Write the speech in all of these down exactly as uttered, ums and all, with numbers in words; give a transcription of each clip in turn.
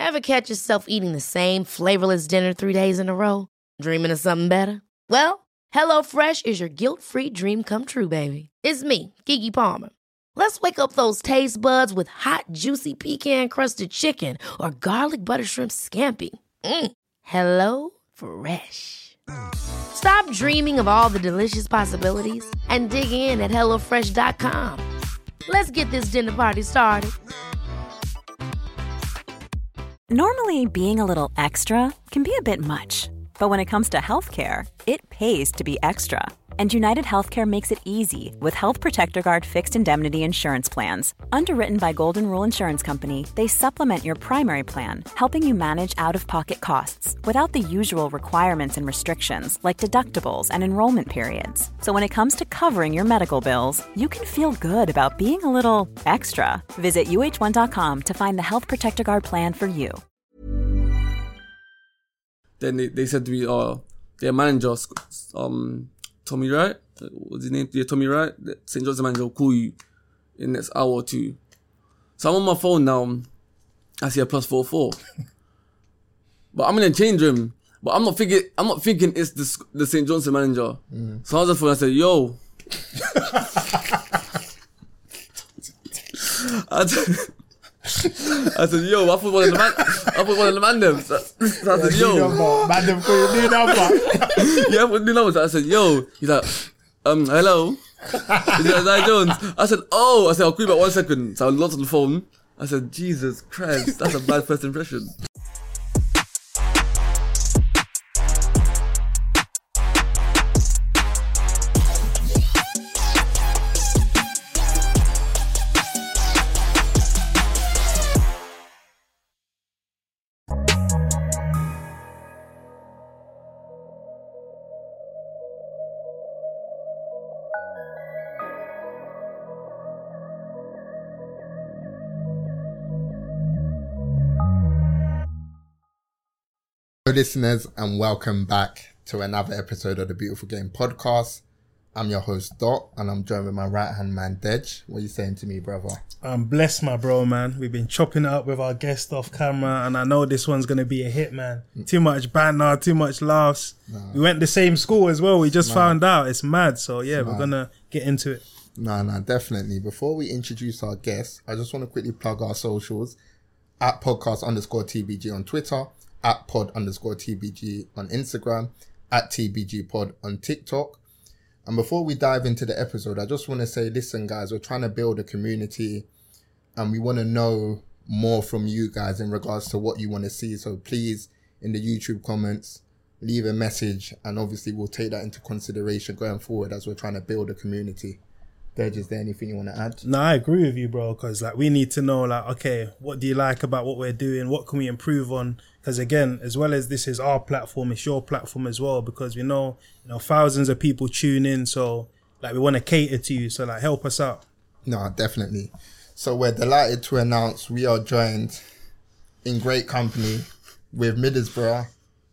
Ever catch yourself eating the same flavorless dinner three days in a row? Dreaming of something better? Well, HelloFresh is your guilt-free dream come true, baby. It's me, Keke Palmer. Let's wake up those taste buds with hot, juicy pecan-crusted chicken or garlic butter shrimp scampi. Mm. Hello Fresh. Stop dreaming of all the delicious possibilities and dig in at hello fresh dot com. Let's get this dinner party started. Normally, being a little extra can be a bit much, but when it comes to healthcare, it pays to be extra. And United Healthcare makes it easy with Health Protector Guard fixed indemnity insurance plans. Underwritten by Golden Rule Insurance Company, they supplement your primary plan, helping you manage out-of-pocket costs without the usual requirements and restrictions like deductibles and enrollment periods. So when it comes to covering your medical bills, you can feel good about being a little extra. Visit U H one dot com to find the Health Protector Guard plan for you. Then they, they said to me, oh, their manager, um, Tommy Wright, what's his name? Yeah, Tommy Wright, Saint John's manager will call you in the next hour or two. So I'm on my phone now, I see a plus four four. But I'm in the change room, but I'm not thinking, I'm not thinking it's the, the Saint John's manager. Mm. So I was on the phone, I said, yo. I said, I said, yo, I thought one of the man, I thought one of the man them. So, so I said, yo. Man them for your new number. Yeah, for new number. So I said, yo. He's like, um, hello. Is it Isaiah Jones? I said, oh. I said, I'll call you back one second. So I looked on the phone. I said, Jesus Christ, that's a bad first impression. Listeners, and welcome back to another episode of the Beautiful Game Podcast. I'm your host Dot, and I'm joined with my right hand man Dej. What are you saying to me, brother? I'm blessed, my bro, man. We've been chopping it up with our guest off camera, and I know this one's gonna be a hit, man. Mm. Too much banter, too much laughs. Nah. We went the same school as well. We just nah. found out. It's mad. So yeah, nah. we're gonna get into it. No, no, definitely. Before we introduce our guest, I just want to quickly plug our socials at podcast underscore T B G on Twitter, at pod underscore T B G on Instagram, at T B G pod on TikTok. And before we dive into the episode, I just want to say, listen, guys, we're trying to build a community and we want to know more from you guys in regards to what you want to see. So please, in the YouTube comments, leave a message, and obviously we'll take that into consideration going forward as we're trying to build a community. Dej, is there anything you want to add? No, I agree with you, bro, because like we need to know, like, okay, what do you like about what we're doing? What can we improve on? Because again, as well as this is our platform, it's your platform as well, because we know, you know, thousands of people tune in, so like we want to cater to you, so like help us out. No, definitely. So we're delighted to announce we are joined in great company with Middlesbrough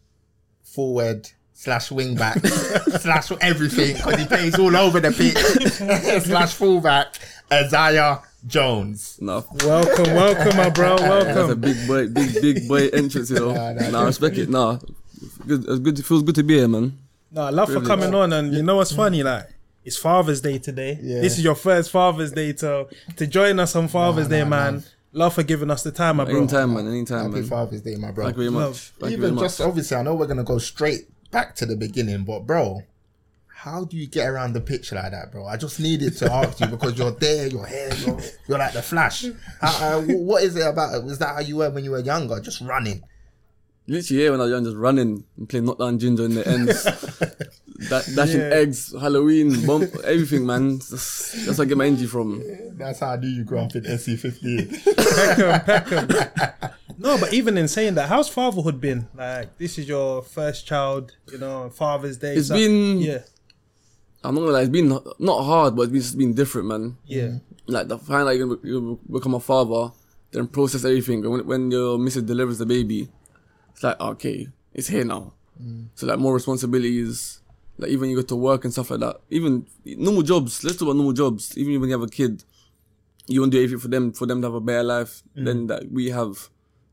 forward slash wing back slash everything, because he plays all over the pitch slash fullback, Isaiah Jones. No. Welcome, welcome, my bro. Welcome. That's a big boy, big, big boy entrance, you know. Nah, nah, nah I respect it. Nah, good, it's good. It feels good to be here, man. No, I love Privilege. for coming on, and you know what's funny, like it's Father's Day today. Yeah. This is your first Father's Day, to to join us on Father's nah, Day, nah, man. Nah. Love for giving us the time, my bro. Anytime, man. Anytime, Happy man. Father's Day, my bro. Thank you very much. Thank Even you very just much. Obviously, I know we're gonna go straight back to the beginning, but bro, how do you get around the pitch like that, bro? I just needed to ask you, because you're there, you're here, you're, you're like the Flash. How, uh, what is it about it? Was that how you were when you were younger, just running? Literally, yeah, when I was young, just running and playing knockdown ginger in the ends, da- dashing yeah. eggs, Halloween, bump, everything, man. That's, that's where I get my energy from. That's how I knew you grew up in S C fifteen. Peckham, Peckham. No, but even in saying that, how's fatherhood been? Like, this is your first child, you know, Father's Day. It's so, been, yeah. I'm not gonna lie, it's been not hard, but it's been different, man. Yeah. Like, the find like you, you become a father, then process everything. When, when your missus delivers the baby, it's like, okay, it's here now. Mm. So, like, more responsibilities. Like, even you go to work and stuff like that. Even normal jobs, let's talk about normal jobs. Even when you have a kid, you want to do everything for them, for them to have a better life mm. than that we have.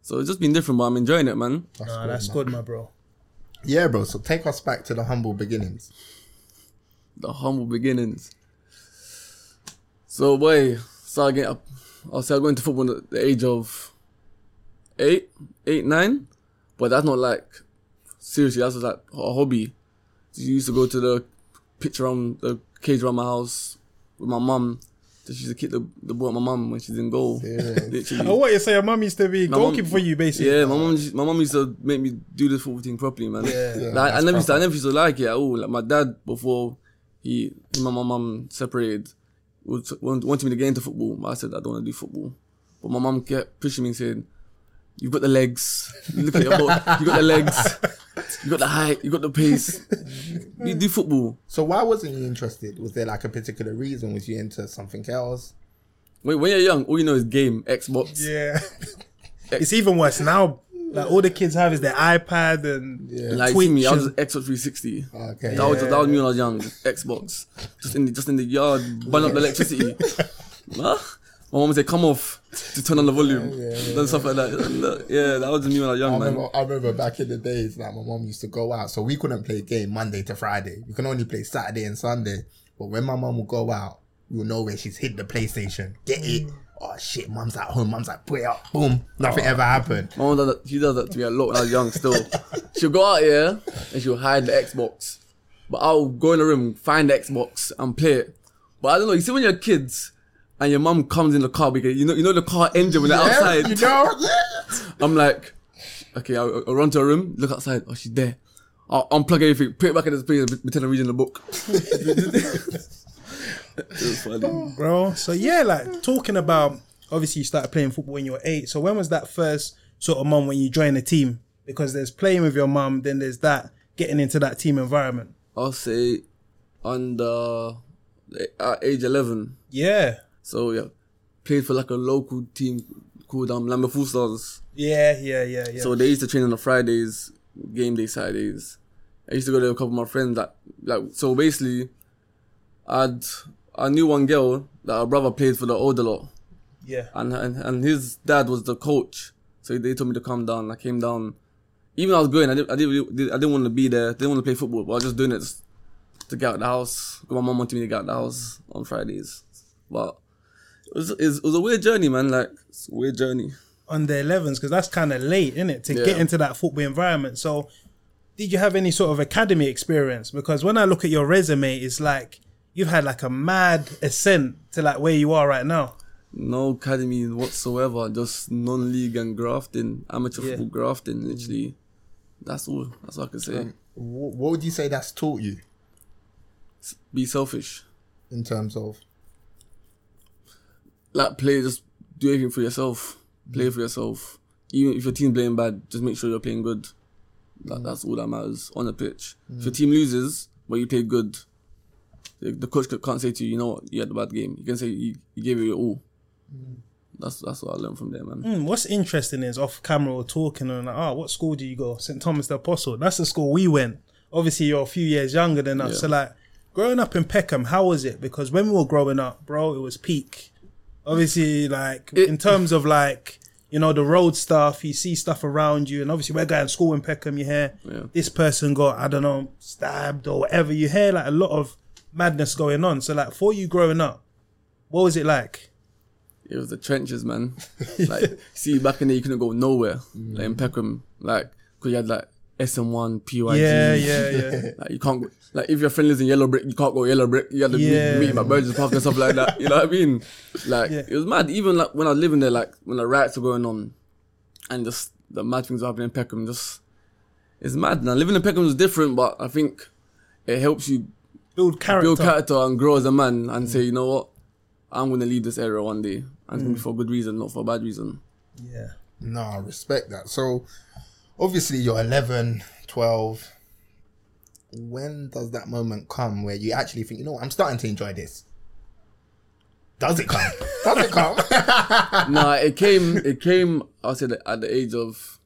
So it's just been different, but I'm enjoying it, man. That's Nah, good, that's man. good, my bro. Yeah, bro. So take us back to the humble beginnings. The humble beginnings. So, boy, started getting up. I started going to football at the age of eight, eight, nine. But that's not like, seriously, that's just like a hobby. So you used to go to the pitch around, the cage around my house with my mum. So she used to kick the, the ball at my mum when she's in goal. Literally. Oh, what you say? Your mum used to be My goalkeeper mum- for you, basically. Yeah, my mum, my mum used to make me do this football thing properly, man. Yeah. Yeah, like, I that's never used to, I proper. never used to like it at all. Like my dad, before he, him and my mum separated, would, want- wanted me to get into football. But I said I don't want to do football. But my mum kept pushing me and saying, "You've got the legs. Look at your ball. You got the legs. You got the height. You got the pace. You do football." So why wasn't you interested? Was there like a particular reason? Was you into something else? When, when you're young, all you know is game, Xbox. Yeah. It's even worse now. Like all the kids have is their iPad and Yeah. Like Twitch see me, I was and- Xbox three sixty. Okay. That was that was me when I was young. Xbox, just in the, just in the yard, burn up the electricity. Huh? My mom would say, "Come off to turn on the volume," and stuff like that. And, uh, yeah, that was me when I was young, I man. remember, I remember back in the days, like my mom used to go out, so we couldn't play a game Monday to Friday. We can only play Saturday and Sunday. But when my mom would go out, we would know where she's hid the PlayStation. Get it? Oh shit, mum's at home. Mum's like, put it up. Boom. Nothing ever happened. My mom does that. She does that to me a lot when I was young. Still, she'll go out here and she'll hide the Xbox, but I'll go in the room, find the Xbox, and play it. But I don't know. You see, when you're kids and your mum comes in the car because you know you know the car engine when they're Yeah, outside. you know? Yeah. I'm like, okay, I'll, I'll run to her room, look outside. Oh, she's there. I'll unplug everything, put it back in its place, and pretend I'm reading the book. It was funny. bro. So yeah, like talking about obviously you started playing football when you were eight. So when was that first sort of mum when you joined the team? Because there's playing with your mum, then there's that getting into that team environment. I'll say under at age eleven. Yeah. So yeah, played for like a local team called um, Lambeth Full Stars. Yeah, yeah, yeah, yeah. So they used to train on the Fridays, game day Saturdays. I used to go there with a couple of my friends. That like so basically, I'd I knew one girl that her brother played for the older lot, yeah. and and, and his dad was the coach. So they told me to come down. I came down. Even I was going, I didn't, I didn't, really- I didn't want to be there. Didn't want to play football, but I was just doing it just to get out of the house. My mom wanted me to get out of the house on Fridays, but it was it was, it was a weird journey, man. Like it's a weird journey. Under elevens, because that's kind of late, isn't it, to Yeah. get into that football environment. So did you have any sort of academy experience? Because when I look at your resume, it's like you've had like a mad ascent to like where you are right now. No academy whatsoever, just non-league and grafting, amateur Yeah. football grafting, literally. That's all. That's all I can say. Um, wh- what would you say that's taught you Be selfish. in terms of? Like play, just do everything for yourself. Play for yourself. Even if your team's playing bad, just make sure you're playing good. That, that's all that matters on the pitch. If your team loses, but you play good, the, the coach can't say to you, you know what, you had a bad game. You can say you, you gave it your all. That's that's what I learned from there, man. Mm, what's interesting is off camera we're talking and like, oh, what school do you go? Saint Thomas the Apostle. That's the school we went. Obviously, you're a few years younger than us. Yeah. So like, growing up in Peckham, how was it? Because when we were growing up, bro, it was peak. Obviously, like It- in terms of like, you know, the road stuff, you see stuff around you, and obviously we're going to school in Peckham, you hear Yeah. this person got, I don't know, stabbed or whatever. You hear like a lot of madness going on. So like, for you growing up, what was it like? It was the trenches, man. Like, see, back in there, you couldn't go nowhere. Like in Peckham, like, because you had like S M one, P Y G. Yeah, yeah, yeah. Like, you can't go, like, if your friend lives in Yellow Brick, you can't go Yellow Brick. You had to Yeah. meet, meet him at Burgess Park and stuff like that. You know what I mean? Like, Yeah. it was mad. Even like when I was living there, like, when the riots were going on and just the mad things were happening in Peckham, just, it's mad. Now, living in Peckham is different, but I think it helps you Build character. build character and grow as a man and say, you know what, I'm going to leave this area one day. And it's going to be for a good reason, not for a bad reason. Yeah. No, I respect that. So, obviously, you're eleven, twelve. When does that moment come where you actually think, you know what, I'm starting to enjoy this? Does it come? Does it come? Nah, it came, it came, I said at the age of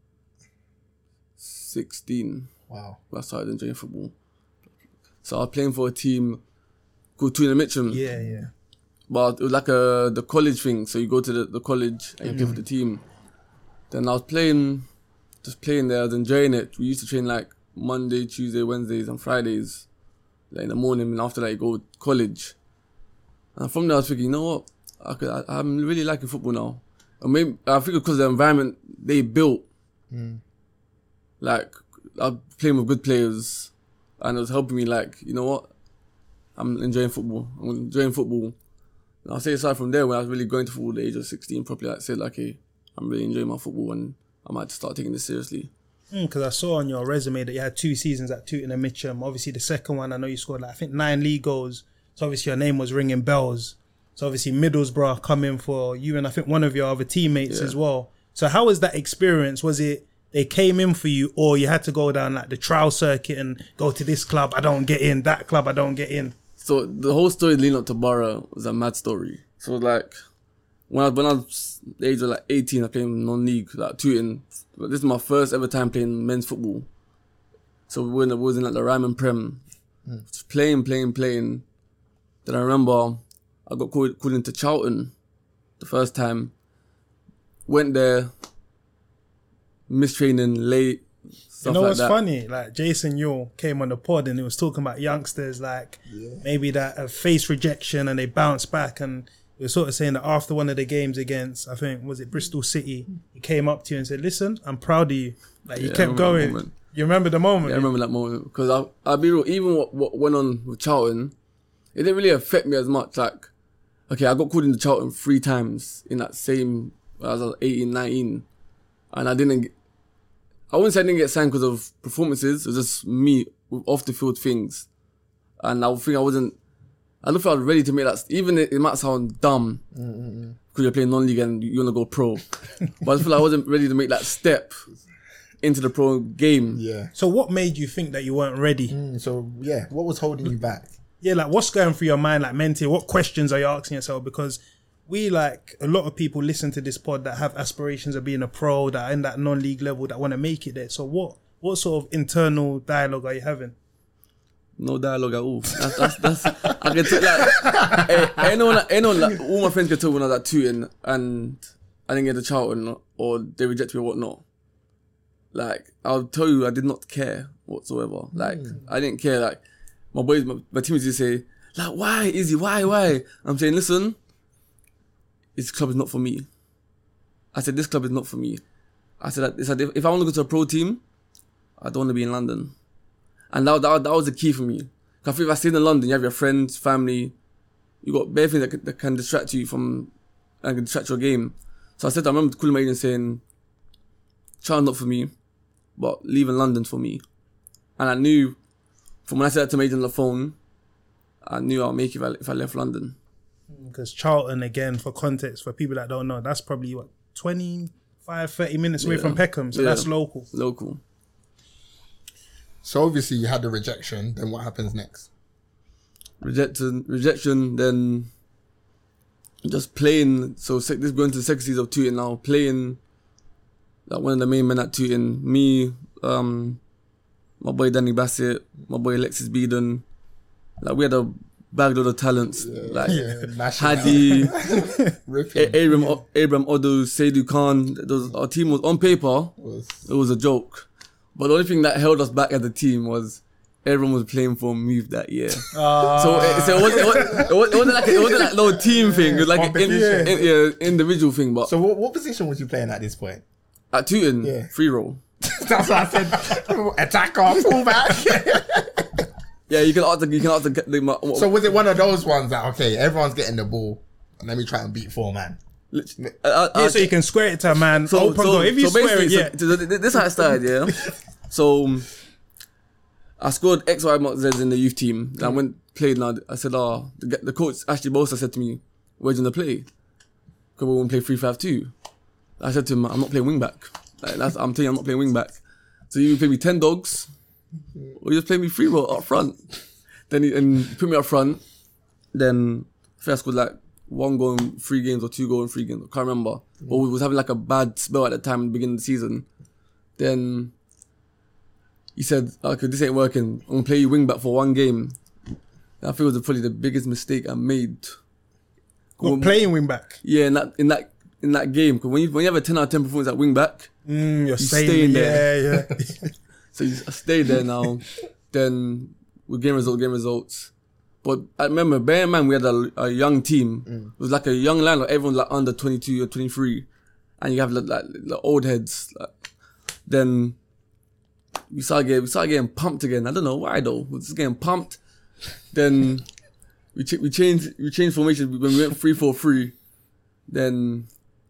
sixteen. Wow. When I started enjoying football. So I was playing for a team called Twin and Mitcham. Yeah, yeah. But it was like a the college thing. So you go to the, the college and you play for the team. Then I was playing, just playing there, I was enjoying it. We used to train like Monday, Tuesday, Wednesdays and Fridays, like in the morning, and after that you go to college. And from there I was thinking, you know what, I could, I, I'm really liking football now. And maybe, I think because of the environment they built, mm. like I was playing with good players and it was helping me like, you know what, I'm enjoying football, I'm enjoying football. And I'll say aside from there, when I was really going to football at the age of sixteen, properly, I said like, hey, I'm really enjoying my football and I might start taking this seriously. Because mm, I saw on your resume that you had two seasons at Tooting and Mitcham. Obviously, the second one, I know you scored like, I think nine league goals. So obviously your name was ringing bells. So obviously Middlesbrough come in for you and I think one of your other teammates yeah. as well. So how was that experience? Was it they came in for you or you had to go down like the trial circuit and go to this club, I don't get in, that club, I don't get in? So the whole story leading up to Borough was a mad story. So like, when I, when I was the age of like eighteen, I played non-league, like Tooting. This is my first ever time playing men's football. So we were in, we was in like the Ryman Prem. Mm. Just playing, playing, playing. Then I remember I got called, called into Charlton the first time. Went there, missed training, late, stuff You know like what's that. funny? Like Jason Yule came on the pod and he was talking about youngsters like yeah. maybe that have faced rejection and they bounce back, and he was sort of saying that after one of the games against, I think, was it Bristol City, he came up to you and said, listen, I'm proud of you. Like you yeah, kept going. You remember the moment? Yeah, I remember that moment. Because I'll, I'll be real, even what, what went on with Charlton, it didn't really affect me as much. Like, okay, I got called into Charlton three times in that same, I was eighteen, nineteen. And I didn't get, I wouldn't say I didn't get signed because of performances. It was just me with off the field things. And I think I wasn't, I don't think I was ready to make that, even it, it might sound dumb because mm-hmm. you're playing non-league and you want to go pro. But I feel like I wasn't ready to make that step into the pro game. Yeah. So what made you think that you weren't ready? Mm, so yeah, what was holding you back? Yeah, like what's going through your mind, like mentally? What questions are you asking yourself? Because we, like, a lot of people listen to this pod that have aspirations of being a pro, that are in that non-league level, that want to make it there. So what what sort of internal dialogue are you having? No dialogue at all. That's, that's, that's I can tell, like, hey, anyone, anyone, like, all my friends can tell when I was at Tooting and I didn't get to Charlton or they rejected me or whatnot. Like, I'll tell you, I did not care whatsoever. Like, mm. I didn't care. Like, my boys, my, my teammates used to say, like, why, Izzy, why, why? I'm saying, listen, this club is not for me. I said, this club is not for me. I said, I said if, if I want to go to a pro team, I don't want to be in London. And that, that, that was the key for me. Because if I stayed in London, you have your friends, family, you got bare things that can, that can distract you from, and can distract your game. So I said, I remember calling my agent saying, Charlton's not for me, but leaving London's for me. And I knew, from when I said that to my agent on the phone, I knew I'll make it if I, if I left London. Because Charlton, again, for context, for people that don't know, that's probably, what, twenty-five, thirty minutes away yeah. from Peckham, so yeah. that's local. Local. So obviously you had the rejection, then what happens next? Rejection, rejection, then just playing. So this is going to the second season of Tooting now, playing like one of the main men at Tooting. Me, um, my boy Danny Bassett, my boy Alexis Beedon. Like we had a bag load of talents. Yeah. Like yeah, Hadi, a- Abram, Abram Odo, Seydou Khan. Those, our team was on paper. Was... It was a joke. But the only thing that held us back as a team was everyone was playing for Move that year. Uh, so, it, so it, wasn't, it, wasn't, it wasn't like a, it wasn't like no team thing. It was like an in, in, yeah, individual thing. But so what, what position was you playing at this point? At Tooting, yeah. free roll. That's what I said. Attacker, fullback. Yeah, you can ask the, you can ask the, the, the what, So was it one of those ones that okay, everyone's getting the ball, and let me try and beat four man? Uh, uh, yeah, so you can square it to a man. So, open so, goal. If you so square it, yeah. So, this is how it started, yeah. So um, I scored X, Y, Z in the youth team. And I went played. And I, I said, "Oh, the, the coach Ashley Bosa said to me, where's you gonna play? Because we want to play three five two." I said to him, "I'm not playing wing back. Like, that's, I'm telling you, I'm not playing wing back. So you play me ten dogs, or you just play me free roll up front." Then he and he put me up front. Then I think I scored like one goal in three games or two goals in three games. I can't remember. Mm. But we was having like a bad spell at the time at the beginning of the season. Then he said, okay, this ain't working. I'm going to play you wing back for one game. And I think it was probably the biggest mistake I made. What, playing wing back? Yeah, in that, in that in that game, because when you when you have a ten out of ten performance at wing back, Mm, you're you staying, stay in there. Yeah, yeah. so you stay there now. Then we game results, game results. But I remember, bear in mind, we had a, a young team. Mm. It was like a young line, like everyone like under twenty-two or twenty-three, and you have like, like the old heads. Like, then we started getting we started getting pumped again. I don't know why though. We were just getting pumped. Then we ch- we changed we changed formation when we went three four three. Then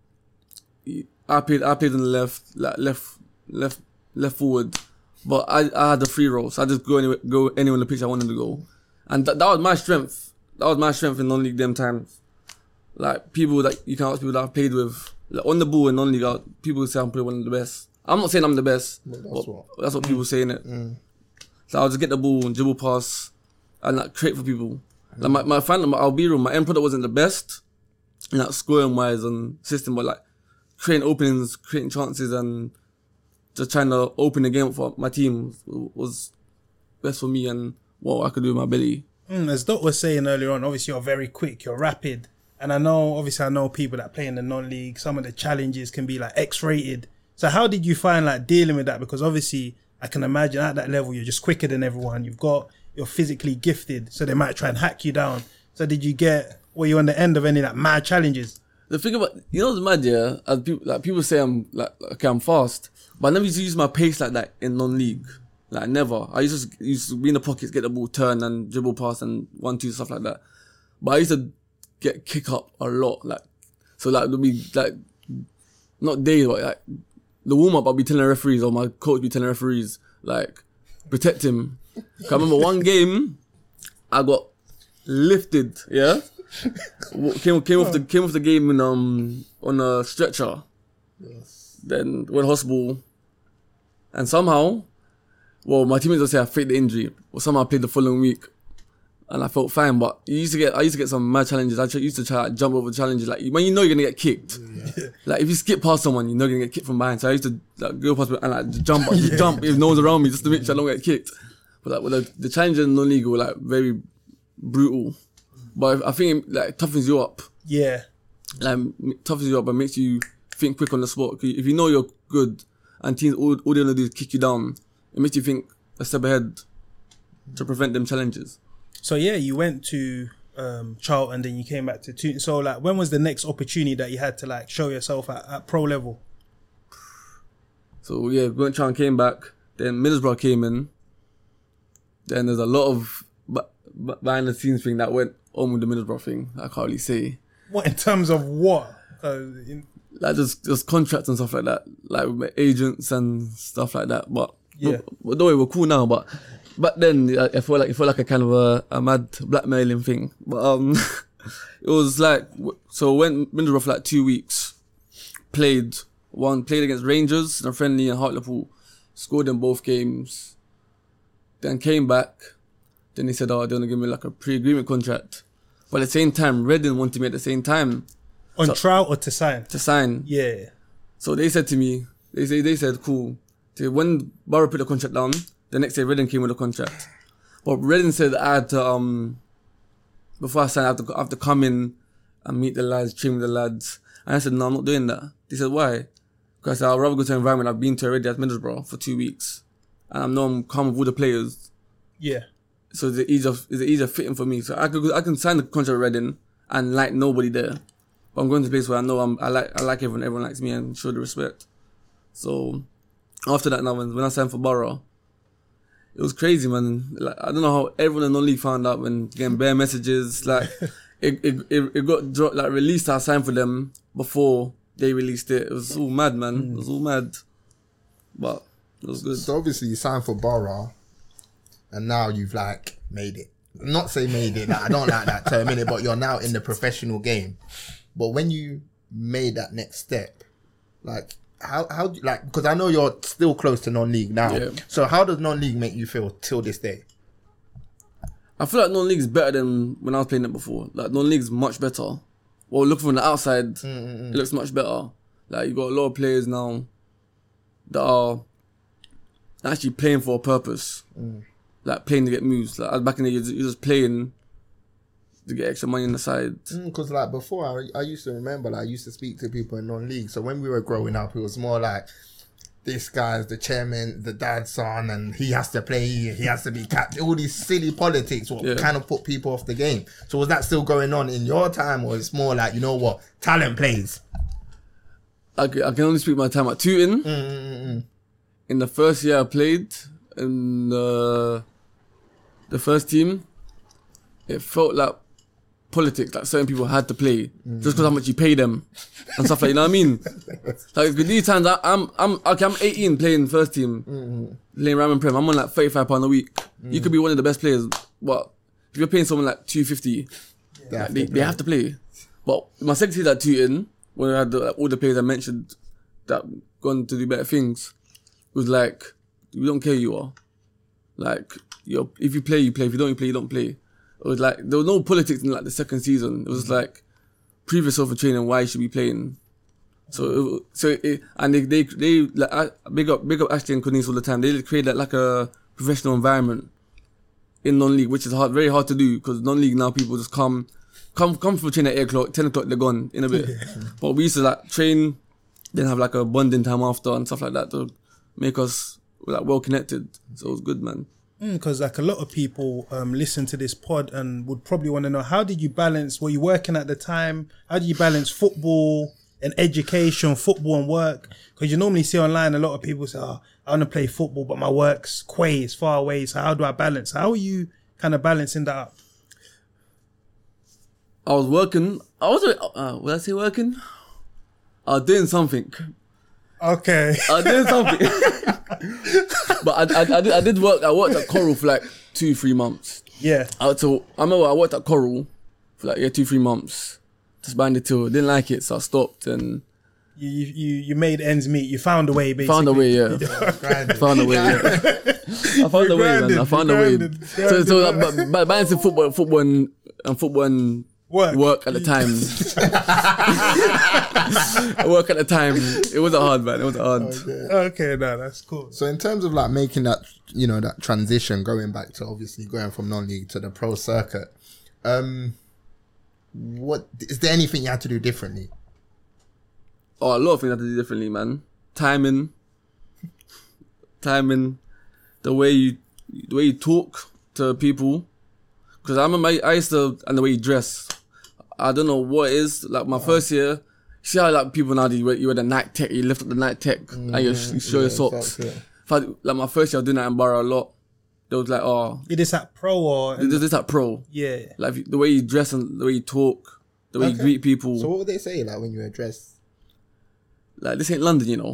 I played I played on the left, like left left left forward, but I, I had the free roll, so I just go anywhere go anywhere on the pitch I wanted to go, and th- that was my strength. That was my strength in non-league them times. Like people that you can ask people that I've played with, like on the ball in non-league, people say I'm probably one of the best. I'm not saying I'm the best, But that's but what- that's what people say in it. Mm. So I'll just get the ball and dribble pass and like create for people. Like my my final, my Albiro, my end product wasn't the best, you know, scoring wise and system, but like creating openings, creating chances, and just trying to open the game for my team was best for me and what I could do with my ability. Mm, as Dot was saying earlier on, obviously you're very quick, you're rapid. And I know, obviously I know people that play in the non-league, some of the challenges can be like X-rated. So how did you find like dealing with that? Because obviously I can imagine at that level, you're just quicker than everyone. You've got, you're physically gifted, so they might try and hack you down. So did you get, were you on the end of any like mad challenges? The thing about, you know what's mad, yeah? As people, like people say I'm like, okay, I'm fast, but I never used to use my pace like that in non-league. Like never. I used to, used to be in the pockets, get the ball, turn and dribble pass and one, two, stuff like that. But I used to get kick up a lot. Like, so like, there'll be like, not days, but like, the warm-up, I'll be telling referees, or my coach be telling referees, like, protect him. 'Cause I remember one game, I got lifted, yeah? came came off the came off the game in, um on a stretcher. Yes. Then went hospital, and somehow, well, my teammates will say I faked the injury, or somehow I played the following week, and I felt fine. But you used to get, I used to get some mad challenges. I used to try to jump over challenges, like when you know you're gonna get kicked. Yeah. Like if you skip past someone, you know you're gonna get kicked from behind. So I used to like, go past and like just jump, just yeah. jump if no one's around me, just to make sure I don't get kicked. But like, well, the, the challenges in non-league were like very brutal. But I think it like toughens you up. Yeah. Like toughens you up and makes you think quick on the spot. If you know you're good and teams all, all they want to do is kick you down, it makes you think a step ahead to prevent them challenges. So yeah, you went to um, Charlton, then you came back to Tooting. So like, when was the next opportunity that you had to like show yourself at, at pro level? So yeah, went Charlton, came back. Then Middlesbrough came in. Then there's a lot of b- b- behind the scenes thing that went on with the Middlesbrough thing. I can't really say. What in terms of what? Uh, in- like just just contracts and stuff like that, like with my agents and stuff like that. But yeah, but don't worry, we're cool now. But back then, I felt like it felt like a kind of a, a mad blackmailing thing. But um, it was like, so went Middlesbrough for like two weeks, played one played against Rangers in a friendly and Hartlepool, scored in both games. Then came back. Then they said, "Oh, they're gonna give me like a pre-agreement contract." But at the same time, Reading wanted me at the same time. On so, trial or to sign? To sign. Yeah. So they said to me, they say they said, "Cool." So when Borough put the contract down, the next day Reading came with a contract. But Reading said I had to, um, before I signed, I have to, I have to come in and meet the lads, train with the lads. And I said, "No, I'm not doing that." They said, "Why?" Because I'd rather go to an environment I've been to already at Middlesbrough for two weeks. And I know I'm calm with all the players. Yeah. So it's easier, it's easier fitting for me. So I could, I can sign the contract with Reading and like nobody there. But I'm going to a place where I know I'm, I like, I like everyone, everyone likes me and show the respect. So after that now, when, when I signed for Borough, it was crazy, man. Like, I don't know how everyone in non-league found out when getting bare messages. Like it, it, it, it got dropped, like released. I signed for them before they released it. It was all mad, man. Mm. It was all mad. But it was good. So obviously you signed for Borough, and now you've like made it. Not say made it. Like, I don't like that term in it, but you're now in the professional game. But when you made that next step, like how how do you, like, because I know you're still close to non-league now. Yeah. So how does non-league make you feel till this day? I feel like non-league is better than when I was playing it before. Like non-league is much better. Well, looking from the outside, mm-mm. it looks much better. Like you got a lot of players now that are actually playing for a purpose. Mm. Like playing to get moves. Like back in the day, you're just playing to get extra money on the side. Because mm, like before, I, I used to remember, like, I used to speak to people in non-league. So when we were growing up, it was more like, this guy's the chairman, the dad's son, and he has to play, he has to be captain. All these silly politics what Yeah. kind of put people off the game. So was that still going on in your time, or it's more like, you know what, talent plays? I, c- I can only speak my time at Tooting. Mm-mm-mm. In the first year I played in the, the first team, it felt like politics, like certain people had to play mm. just because how much you pay them and stuff like, you know what I mean? Like with these times, I, I'm I'm okay, I'm eighteen playing first team, mm-hmm. playing Ram and Prem. I'm on like thirty-five pounds a week. Mm. You could be one of the best players, but if you're paying someone like two fifty, they, like, have they, they have to play. But my second season at Tooting, when I had the, like, all the players I mentioned that gone to do better things, it was like, we don't care who you are. Like, you're, if you play, you play. If you don't, you play, you don't play. It was like, there was no politics in like the second season. It was like, prove yourself for training why you should be playing. So, it, so it, and they, they, they, like, I, big up, big up Ashley and Cornelius all the time. They create like, like a professional environment in non-league, which is hard, very hard to do, because non-league now people just come, come, come for training at eight o'clock, ten o'clock, they're gone in a bit. But we used to like train, then have like a bonding time after and stuff like that to make us like well connected. So it was good, man. Because mm, like a lot of people um, listen to this pod and would probably want to know, how did you balance, were you working at the time? How do you balance football and education, football and work? Because you normally see online a lot of people say, oh, I want to play football, but my work's quay, it's far away. So how do I balance? How are you kind of balancing that up? I was working, I was, uh, would I say working? I was doing something. Okay. I was doing something. But I, I, I, did, I did work, I worked at Coral for like two, three months. Yeah. I, so, I remember I worked at Coral for like, yeah, two, three months. Just buying the till. Didn't like it, so I stopped and... You you you made ends meet. You found a way, basically. Found a way, yeah. found a way, yeah. I found You a way, man. grinded, I found you a way. grinded, So, grinded. so but, but balancing football, football and, and football and Work. work at the time. work at the time. It wasn't hard, man. It wasn't hard. Okay, no, that's cool. So in terms of like making that, you know, that transition, going back to obviously going from non-league to the pro circuit, um, what is there anything you had to do differently? Oh, a lot of things I had to do differently, man. Timing, timing, the way you, the way you talk to people. Because I remember I, I used to, and the way you dress. I don't know what it is. Like my first year, see how like people now, you wear, you wear the night tech, you lift up the night tech, mm, and you, you show yeah, your socks. socks yeah. If I, like my first year, I was doing that in Borough a lot. They was like, oh, It is at pro or... this is that pro. Yeah. Like the way you dress and the way you talk, the way Okay. you greet people. So what would they say like when you were dressed? Like this ain't London, you know.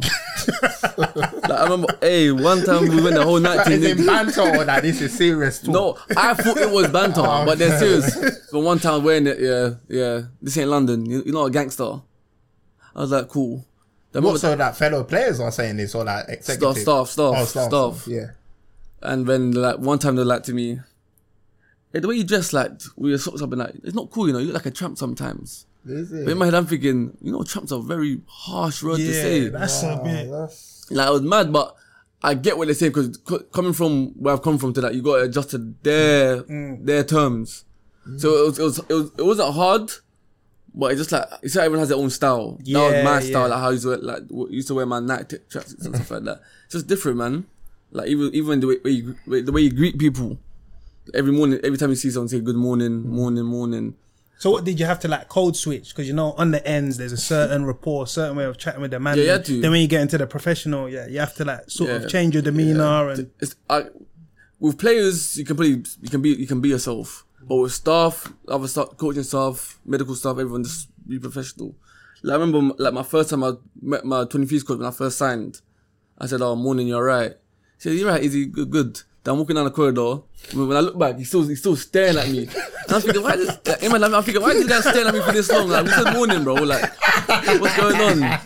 Like I remember, hey, one time we went the whole night to Is it banter or that this is serious talk? No, I thought it was banter, Oh, but they're serious. But one time wearing it, yeah, yeah, this ain't London. You, you're not a gangster. I was like, cool. The What, so that fellow players are saying this or like staff, executive? staff, staff, Oh, staff, staff. Yeah. And then like one time they're like to me, hey, the way you dress, like with your socks up and that, it's not cool, you know. You look like a tramp sometimes. Is it? But in my head, I'm thinking, you know, tramps are very harsh word to Yeah, say. that's a bit... That's- Like I was mad, but I get what they're saying because coming from where I've come from to that, you got to adjust to their Mm. their terms. So it was, it was it was it wasn't hard, but it's just like it's like everyone has their own style. That Yeah, was my style, yeah. like how I used to wear, like w- used to wear my night tech tracksuits and stuff like that. It's just different, man. Like even even the way, way you, way- the way you greet people every morning, every time you see someone, say good morning, morning, morning. So what did you have to like code switch? Because you know on the ends there's a certain rapport, certain way of chatting with the man. Yeah, you had to. Then when you get into the professional, yeah, you have to like sort Yeah. of change your demeanor and It's, I, with players, you can probably you can be you can be yourself, but with staff, other staff, coaching staff, medical staff, everyone just be professional. Like I remember, like my first time I met my twenty-threes coach when I first signed, I said, "Oh, morning, you're right." He said, "You're right, is he good?" good. Then I'm walking down the corridor. When I look back, he's still he's still staring at me. And I'm thinking, why? This, like, in my life, I'm thinking, why is this guy staring at me for this long? Like we said morning, bro. Like what's going on?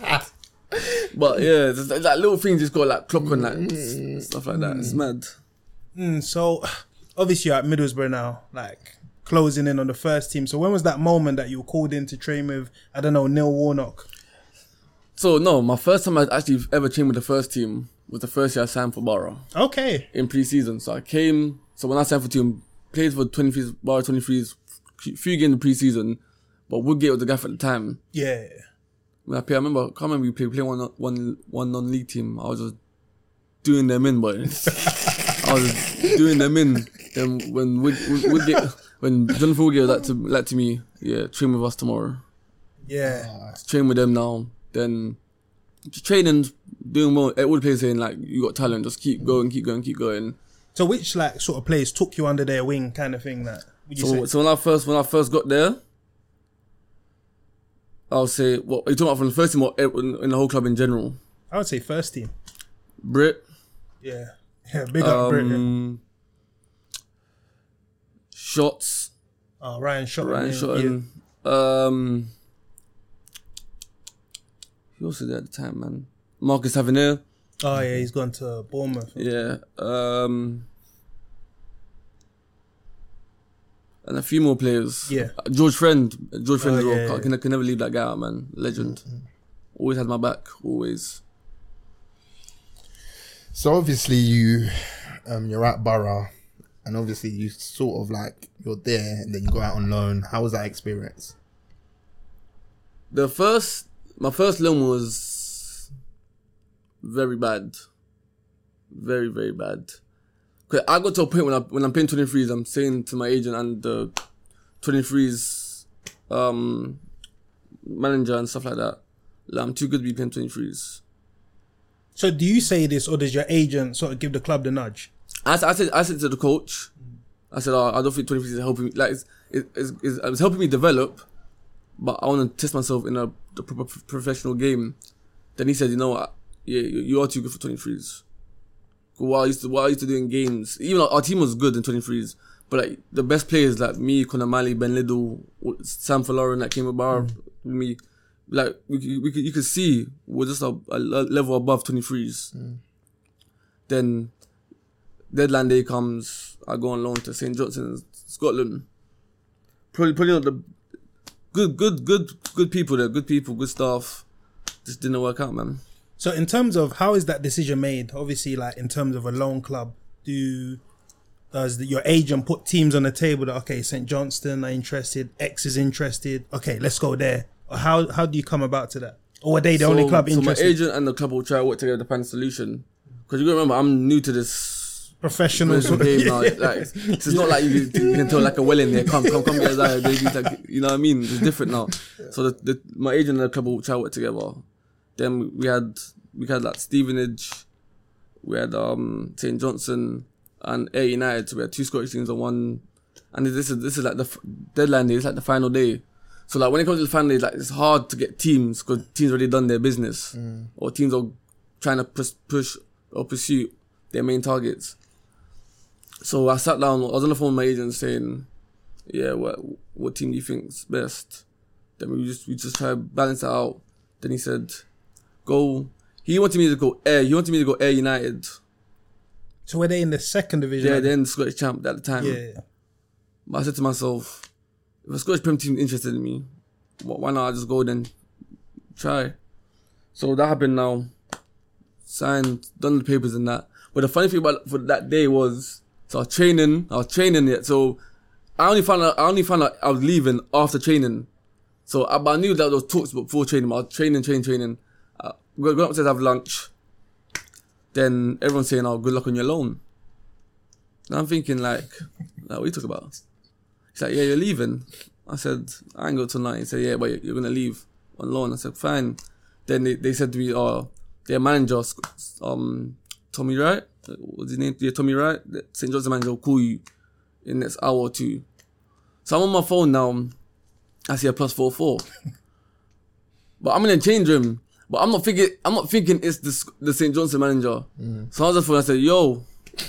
But yeah, just, like, like little things just got like clock on, like stuff like that. It's mad. Mm, so obviously you're at Middlesbrough now, like closing in on the first team. So when was that moment that you were called in to train with, I don't know, Neil Warnock? So no, my first time I actually ever trained with the first team was the first year I signed for Borough Okay. in pre-season. So I came, so when I signed for team, played for twenty-threes, Borough twenty-threes, few games in pre-season, but Woodgate was the guy for the time. Yeah. When I play, I remember, I can't remember we played, playing one, one, one non-league team. I was just doing them in, boy. I was just doing them in. Then when Wood, Wood, Woodgate, when Jonathan Woodgate was like to, like to me, yeah, train with us tomorrow. Yeah. Train with them now. Then training, doing well. All the players saying like, you got talent, just keep going, keep going, keep going. So which like sort of players took you under their wing, kind of thing? That would you So, say? so when I first when I first got there, I'll say, what are you talking about from the first team or in, in the whole club in general? I would say first team. Brit. Yeah. Yeah, big up Brit. Yeah. Um, Shots. Oh, Ryan Shotton. Ryan yeah, Shotton. yeah. Um, who else was there at the time, man? Marcus Tavernier. Oh yeah, he's gone to Bournemouth. Yeah. Um, and a few more players. Yeah. Uh, George Friend. George Friend Oh, as well. yeah, Can, yeah. can, can never leave that guy out, man. Legend. Mm-hmm. Always had my back. Always. So obviously you, um, you're at Borough, and obviously you sort of like you're there, and then you go out on loan. How was that experience? The first, my first loan was very bad. Very, very bad. Cause I got to a point when I when I'm paying twenty-threes, I'm saying to my agent and the twenty-threes um, manager and stuff like that, like, I'm too good to be paying twenty-threes. So do you say this, or does your agent sort of give the club the nudge? I, I said I said to the coach, I said, oh, I don't think twenty-threes is helping me. Like it's it, it's, it's, it's helping me develop, but I want to test myself in a the proper professional game. Then he said, you know what, yeah, you, you are too good for twenty-threes. What I used to what I used to do in games, even though our team was good in twenty-threes, but like the best players like me, Conor Malley, Ben Liddell, Sam Faloran that came with Bar mm. with me, like we could, we could, you could see we're just a, a level above twenty-threes. Mm. Then deadline day comes, I go on loan to Saint Johnstone, Scotland. Probably, probably not the good, good, good, good people there, good people, good staff. Just didn't work out, man. So in terms of how is that decision made? Obviously, like in terms of a loan club, do does the, your agent put teams on the table that okay, Saint Johnstone are interested, X is interested, okay, let's go there. Or how how do you come about to that? Or are they the so, only club so interested? So my agent and the club will try to work together to find a solution. Because you got to remember, I'm new to this professional sort of game now. Like, it's it's not like you, you can tell like a well in there, come, come, come, get that, baby. Like, you know what I mean? It's different now. So the, the, my agent and the club will try to work together. Then we had we had like Stevenage, we had um Saint Johnstone and Ayr United. So we had two Scottish teams on one, and this is this is like the f- deadline day. It's like the final day. So like when it comes to the final day, like it's hard to get teams because teams already done their business, mm. or teams are trying to push, push or pursue their main targets. So I sat down. I was on the phone with my agent saying, "Yeah, what what team do you think's best?" Then we just we just try to balance it out. Then he said, "Go." He wanted me to go Ayr. He wanted me to go Ayr United. So were they in the second division? Yeah, they're in the Scottish champ at the time. Yeah. But I said to myself, if a Scottish Premier team is interested in me, why not I just go then try? So that happened now. Signed, done the papers and that. But the funny thing about for that day was, so I was training, I was training yet. So I only found out, I only found out I was leaving after training. So I, but I knew that there was talks before training. But I was training, training, training. Uh, going upstairs to have lunch. Then everyone's saying, "Oh, good luck on your loan." And I'm thinking like, like what are you talking about? He's like, "Yeah, you're leaving." I said, "I ain't got tonight." He said, "Yeah, but you're gonna leave on loan." I said, "Fine." Then they, they said to me, "Oh, their manager, um, Tommy Wright, what's his name? Yeah, Tommy Wright, Saint Johnstone manager will call you in the next hour or two." So I'm on my phone now. I see a plus four four, but I'm in the change room. But I'm not thinking. I'm not thinking it's the the Saint Johnstone manager. Mm. So I was on the phone. I said, "Yo."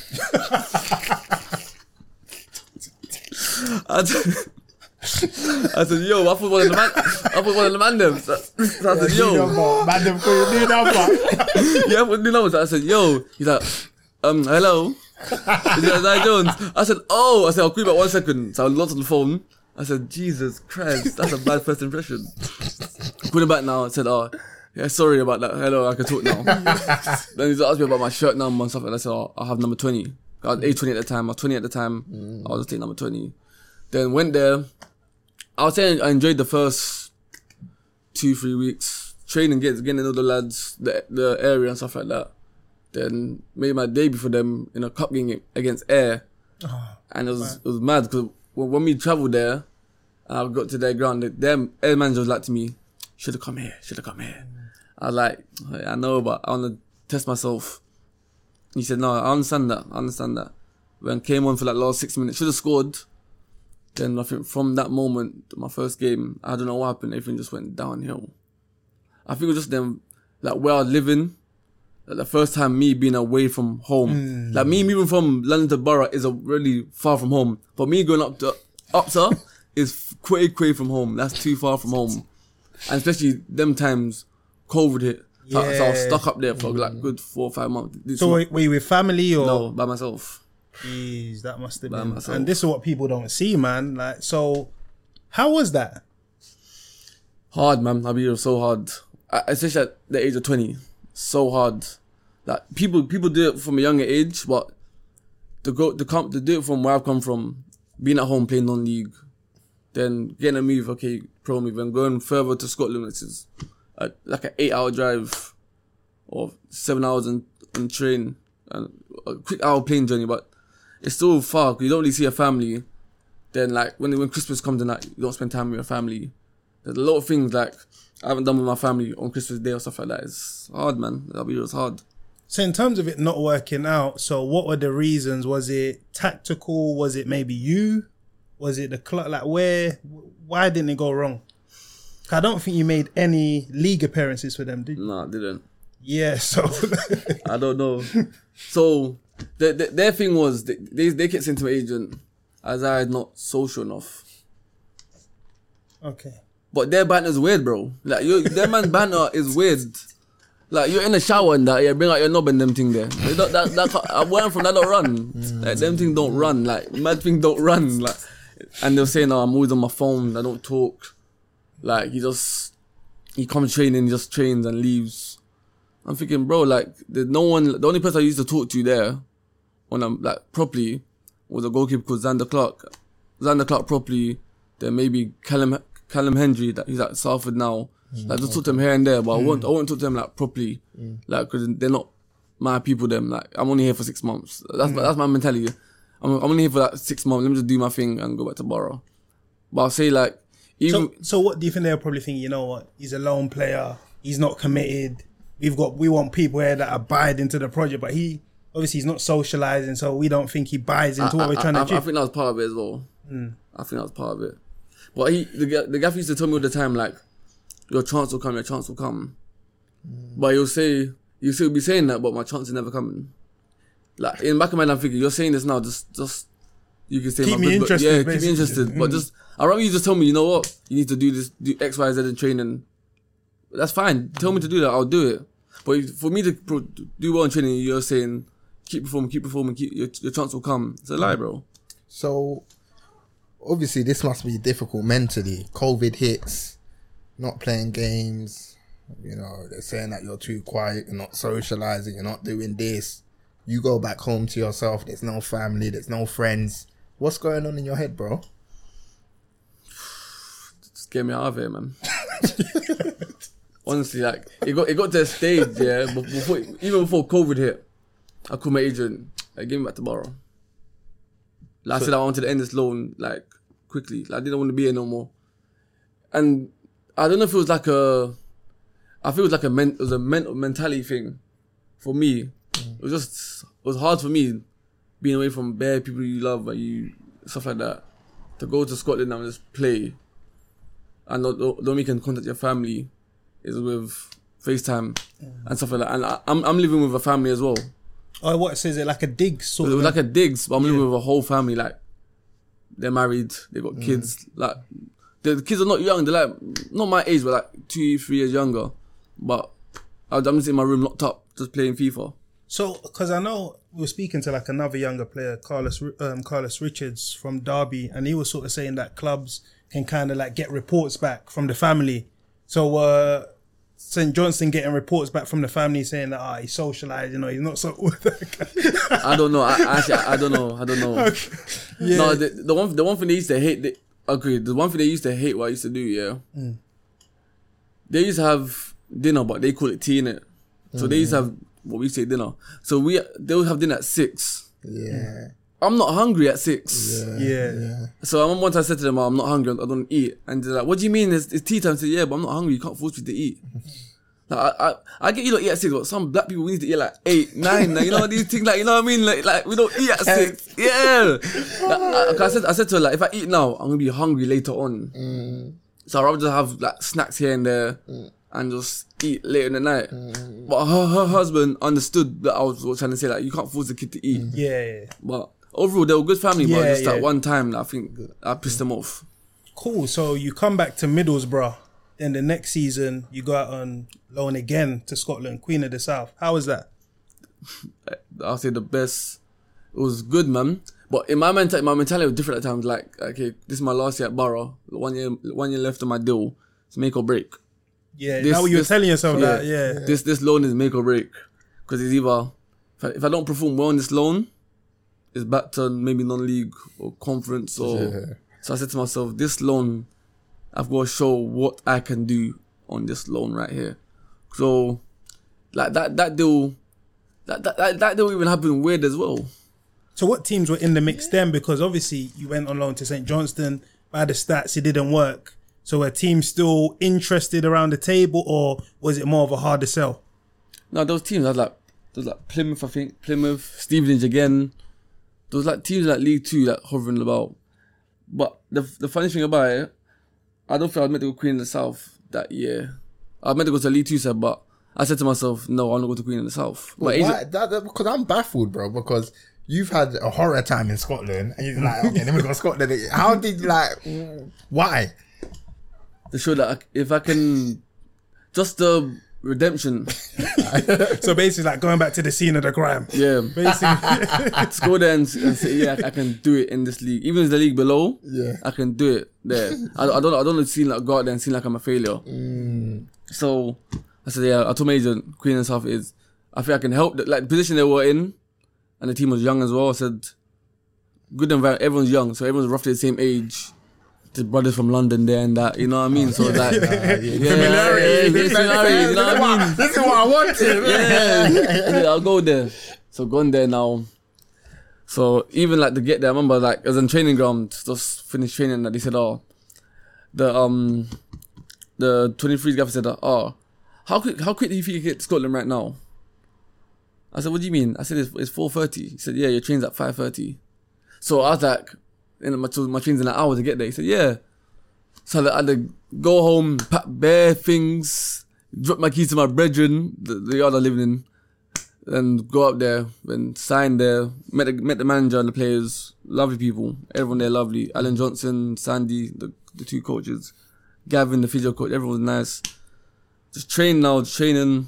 I, said, I said, "Yo." I thought one of the man. I thought one of the man them. So, so I said, "Yo." Man them call you new number. Yeah, I put new number. So I said, "Yo." He's like, "Um, hello." He's like, "Zai Jones." I said, "Oh." I said, "I'll call you back one second." So I looked on the phone. I said, "Jesus Christ, that's a bad first impression." Put it back now. I said, "Oh, yeah, sorry about that. Hello, I can talk now." Then he's asked me about my shirt number and stuff, and I said, "Oh, I have number twenty." I was A twenty at the time. I was twenty at the time. Mm. I was just taking number twenty. Then went there. I was saying I enjoyed the first two, three weeks. Training, getting, getting to know the lads, the, the area and stuff like that. Then made my debut for them in a cup game against Air. Oh, and it was man. it was mad because when, when we travelled there, and I got to their ground, their Air manager was like to me, should have come here, should have come here. Mm. I was like, I know, but I want to test myself. He said, no, I understand that, I understand that. When I came on for like last six minutes, should have scored. Then I think from that moment, my first game, I don't know what happened, everything just went downhill. I think it was just them, like where I was living, like the first time me being away from home. Mm. Like me moving from London to Borough is a really far from home. But me going up to Upsa is quite quite from home. That's too far from home. And especially them times, COVID hit. So, yeah. so I was stuck up there for mm. like good four or five months. This so were, were you with family or? No, by myself. Jeez, that must have by been. Myself. And this is what people don't see, man. Like, so how was that? Hard, man. I mean, it was so hard. Especially at the age of twenty. So hard. Like people people do it from a younger age, but to go to come to do it from where I've come from, being at home playing non-league, then getting a move, okay, pro move, and going further to Scotland, which is a, like an eight-hour drive or seven hours on, on train and a quick hour plane journey, but it's still far because you don't really see a family. Then like when when Christmas comes and like, you don't spend time with your family. There's a lot of things like I haven't done with my family on Christmas Day or stuff like that. It's hard, man. That'll be, it was hard. So in terms of it not working out, so what were the reasons? Was it tactical? Was it maybe you? Was it the club? Like where, why didn't it go wrong? I don't think you made any league appearances for them, did you? No, I didn't. Yeah, so. I don't know. So the, the, their thing was, they, they, they kept saying to my agent, as I had not social enough. Okay. But their banter is weird, bro. Like, you, their man's banter is weird. Like, you're in the shower and that, yeah, bring out your knob and them thing there. They don't, that, that, where I'm from, that don't run. Like, them things don't run. Like, mad things don't run. Like, and they'll say, no, I'm always on my phone, I don't talk. Like, he just, he comes training, he just trains and leaves. I'm thinking, bro, like, there's no one, the only person I used to talk to there, when I'm, like, properly, was a goalkeeper called Xander Clark. Xander Clark properly, then maybe Callum, Callum Hendry, that he's at Salford now. Mm, like, just okay. talk to him here and there, but mm. I won't, I won't talk to them, like, properly. Mm. Like, cause they're not my people, them. Like, I'm only here for six months. That's mm. my, that's my mentality. I'm, I'm only here for that six months. Let me just do my thing and go back to Borough. But I'll say, like, even. So, so what do you think they'll probably think, you know what? He's a lone player. He's not committed. We've got, we want people here that abide into the project, but he, obviously he's not socialising, so we don't think he buys into I, what we're trying I, to achieve. I think that was part of it as well. Mm. I think that was part of it. But he, the, the gaffer used to tell me all the time, like, your chance will come, your chance will come. Mm. But he'll say, he'll still be saying that, but my chance is never coming. Like, in the back of my mind, I'm thinking, you're saying this now, just, just, you can say keep my me good, interested. Yeah, basically. keep me interested. Mm. But just, I'd rather you just tell me, you know what, you need to do this, do X, Y, Z in training. That's fine. Tell me to do that, I'll do it. But for me to do well in training, you're saying, keep performing, keep performing, keep, your, your chance will come. It's a lie, bro. So, obviously, this must be difficult mentally. COVID hits, not playing games. You know, they're saying that you're too quiet, you're not socialising, you're not doing this. You go back home to yourself, there's no family, there's no friends. What's going on in your head, bro? Just get me out of here, man. Honestly, like, it got it got to a stage, yeah, before, even before COVID hit, I called my agent, like, give me back to Borough. Like, so, I said I wanted to end this loan, like, quickly. Like, I didn't want to be here no more. And I don't know if it was like a, I feel it was like a, men, it was a mental mentality thing for me. Mm. It was just, it was hard for me being away from bare people you love, and you, stuff like that, to go to Scotland and just play. And the, the only you can contact your family is with FaceTime mm. and stuff like that. And I, I'm I'm living with a family as well. Oh, what, so is it like a digs sort it of? It was like a digs, but I'm yeah. living with a whole family. Like, they're married, they got mm. kids. Like, the kids are not young, they're like, not my age, but like two, three years younger. But I'm just in my room locked up, just playing FIFA. So, because I know we were speaking to like another younger player, Carlos um, Carlos Richards from Derby, and he was sort of saying that clubs can kind of like get reports back from the family. So, uh, Saint Johnstone getting reports back from the family saying that ah, he's socialised, you know, he's not so. I don't know. I actually, I don't know. I don't know. Okay. Yeah. No, the, the one, the one thing they used to hate, they, okay, the one thing they used to hate what I used to do, yeah. Mm. They used to have dinner, but they call it tea, innit? So mm. they used to have what we say dinner. So we they would have dinner at six. Yeah. I'm not hungry at six. Yeah. yeah. yeah. So I remember one time I said to them, oh, I'm not hungry, I don't eat. And they're like, what do you mean? It's, it's tea time. I said, yeah, but I'm not hungry. You can't force me to eat. Like, I, I I get you don't eat at six, but some black people we need to eat like eight, nine, like, you know these things, like you know what I mean, like like we don't eat at six, yeah. Like, I, I said I said to her like if I eat now, I'm gonna be hungry later on, mm. so I'd rather just have like snacks here and there mm. and just eat later in the night. Mm. But her, her husband understood that I was trying to say like you can't force the kid to eat. Yeah, yeah. But overall they were a good family, yeah, but just yeah. that one time like, I think I pissed them off. Cool. So you come back to Middlesbrough. Then the next season, you go out on loan again to Scotland, Queen of the South. How was that? I'll say the best. It was good, man. But in my mentality, my mentality was different at times. Like, okay, this is my last year at Borough. One year, one year left on my deal. It's make or break. Yeah, this, now you were this, telling yourself yeah, that. Yeah, this this loan is make or break because it's either if I, if I don't perform well on this loan, it's back to maybe non-league or conference or. Yeah. So I said to myself, this loan. I've got to show what I can do on this loan right here. So, like that that deal, that that that, that deal even happened weird as well. So what teams were in the mix then? Because obviously you went on loan to Saint Johnstone. By the stats, it didn't work. So were teams still interested around the table, or was it more of a harder sell? No, those teams had like, there was like Plymouth, I think, Plymouth, Stevenage again. There was like teams like League Two like hovering about. But the the funny thing about it. I don't think I was meant to go Queen of the South that year. I was meant to go to League Two, said, but I said to myself, no, I'm not going to Queen of the South. Well, but why? That, that, because I'm baffled, bro, because you've had a horror time in Scotland, and you're like, okay, then we go to Scotland. How did you, like, why? To show that if I can, just the redemption. So basically like going back to the scene of the crime. Yeah. Basically. Let's go there and, and say, yeah, I, I can do it in this league. Even if it's the league below, yeah, I can do it there. I, I don't I don't seem like go out there and seem like I'm a failure. Mm. So I said, yeah, I told my agent, Queen and South is, I think I can help, the, like the position they were in, and the team was young as well. I said, good environment, everyone's young, so everyone's roughly the same age. The brothers from London there and that, you know what I mean? So it's like, uh, yeah, yeah, familiarity, yeah, yeah, familiarity, you know what I mean? This is what I wanted. Yeah, yeah, I'll go there. So gone there now. So even like to get there, I remember like I was in training ground, just finished training, and they said, oh, the um, the twenty-threes guy said, oh, how quick, how quick do you think you can get to Scotland right now? I said, what do you mean? I said, it's, it's four thirty. He said, yeah, your train's at five thirty. So I was like, and my, my train's in an hour to get there. He said, yeah. So I had to go home, pack bare things, drop my keys to my brethren, the, the yard I lived in, and go up there and sign there. Met the, met the manager and the players, lovely people. Everyone there lovely. Alan Johnson, Sandy, the, the two coaches, Gavin, the physio coach, everyone was nice. Just trained now, just training.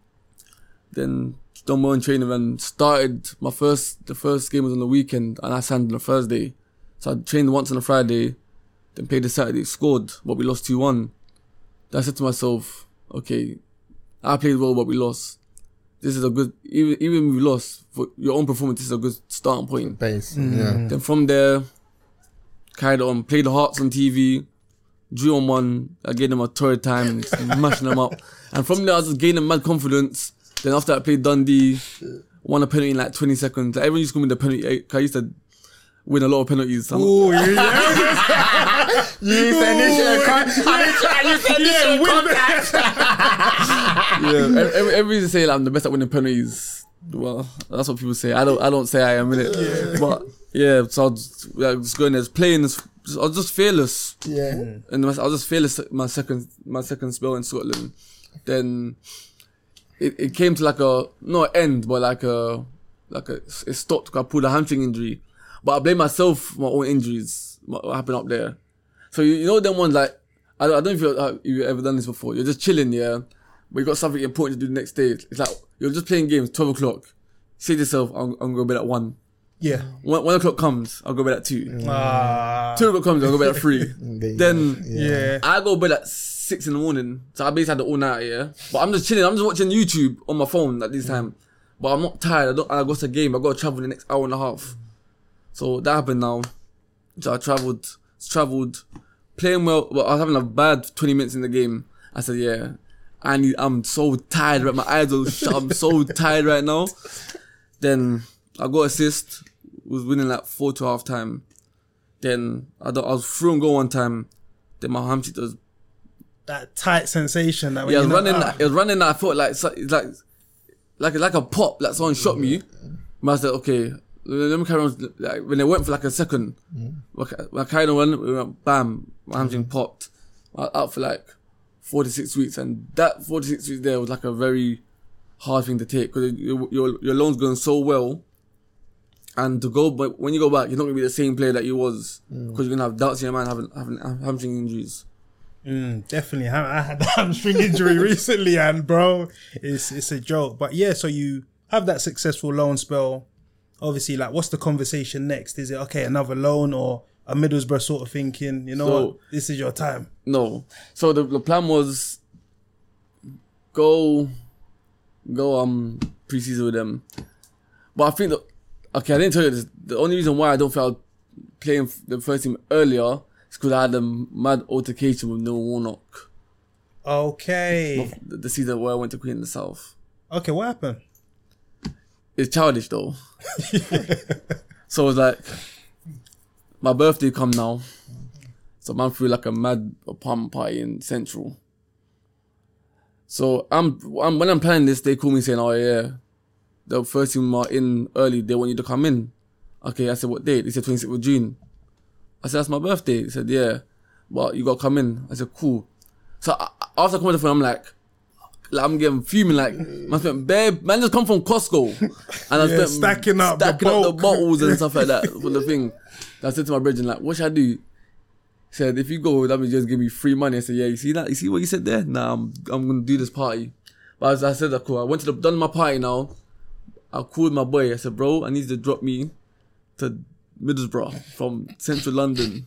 Then done more in training and started my first, the first game was on the weekend and I signed on a Thursday. So I trained once on a Friday, then played the Saturday, scored, but we lost two one. Then I said to myself, okay, I played well, but we lost. This is a good, even even if we lost, for your own performance, this is a good starting point. Base, mm. yeah. Then from there, carried on, played the Hearts on T V, drew on one, I gave them a torrid time, mashing them up. And from there, I was just gaining mad confidence. Then after I played Dundee, won a penalty in like twenty seconds. Like, everyone used to call me the penalty, I used to win a lot of penalties. So Ooh, yeah. You said initial contact. You said initial contact. Yeah, every, everyone say like, I'm the best at winning penalties. Well, that's what people say. I don't. I don't say I am in it. Yeah. But yeah, so I was just, like, just going there, playing. This, I was just fearless. Yeah. And I was just fearless. My second, my second spell in Scotland. Then it, it came to like a not end, but like a like a it stopped. I pulled a hamstring injury. But I blame myself for my own injuries, what happened up there. So, you, you know them ones like, I don't, I don't know if you've ever done this before. You're just chilling, yeah, but you got something important to do the next day. It's like, you're just playing games, twelve o'clock. Say to yourself, I'm, I'm going to go to bed at one. Yeah. One, one o'clock comes, I'll go to bed at two. Ah. Two o'clock comes, I'll go to bed at three. Then, yeah. I go to bed at six in the morning. So I basically had the all night, yeah. But I'm just chilling, I'm just watching YouTube on my phone at this time. But I'm not tired, I don't, I got to the game, I got to travel the next hour and a half. So that happened now. So I travelled. travelled, playing well, but I was having a bad twenty minutes in the game. I said, yeah, I need, I'm so tired, right? My eyes are shut, I'm so tired right now. Then I got assist, was winning like four to half time. Then I, I was through and go one time. Then my hamstring was that tight sensation. That when yeah, it was you know, running. ah. That, it was running. That I felt like it's like it's like like, like a pop. Like someone shot me. But I said, okay, let me carry on. Like when it went for like a second, when I carried on running, we went, bam, my hamstring popped. I was out for like four to six weeks, and that four to six weeks there was like a very hard thing to take because your your your loan's going so well. And to go, but when you go back, you're not gonna be the same player that you was because you're gonna have doubts in your mind having having hamstring injuries. Mm, definitely, I, I had a hamstring injury recently, and bro, it's it's a joke. But yeah, so you have that successful loan spell. Obviously, like, what's the conversation next? Is it okay, another loan, or a Middlesbrough sort of thinking? You know So- what? This is your time. No, so the the plan was go go um preseason with them, but I think that okay, I didn't tell you this. The only reason why I don't feel playing the first team earlier is because I had a mad altercation with Neil Warnock. Okay, The, the season where I went to Queen in the South. okay, what happened? It's childish though. So it's like my birthday come now, so I'm through like a mad apartment party in Central. So I'm, I'm when I'm planning this, they call me saying, "Oh yeah, the first team are in early. They want you to come in." Okay, I said, "What date?" They said twenty-sixth of June. I said, "That's my birthday." They said, "Yeah, but you got to come in." I said, "Cool." So I, after coming to the phone, I'm like, like, I'm getting fuming. Like, man, spent bare, man just come from Costco, and I Yeah, spent stacking up the stacking up the bulk. bottles and stuff like that for the thing. I said to my brethren, like, "What should I do?" He said, "If you go, that means just give me free money." I said, "Yeah, you see that? You see what you said there? Nah, I'm I'm gonna do this party." But as I said, that cool. I went to the done my party now. I called my boy. I said, "Bro, I need you to drop me to Middlesbrough from Central London."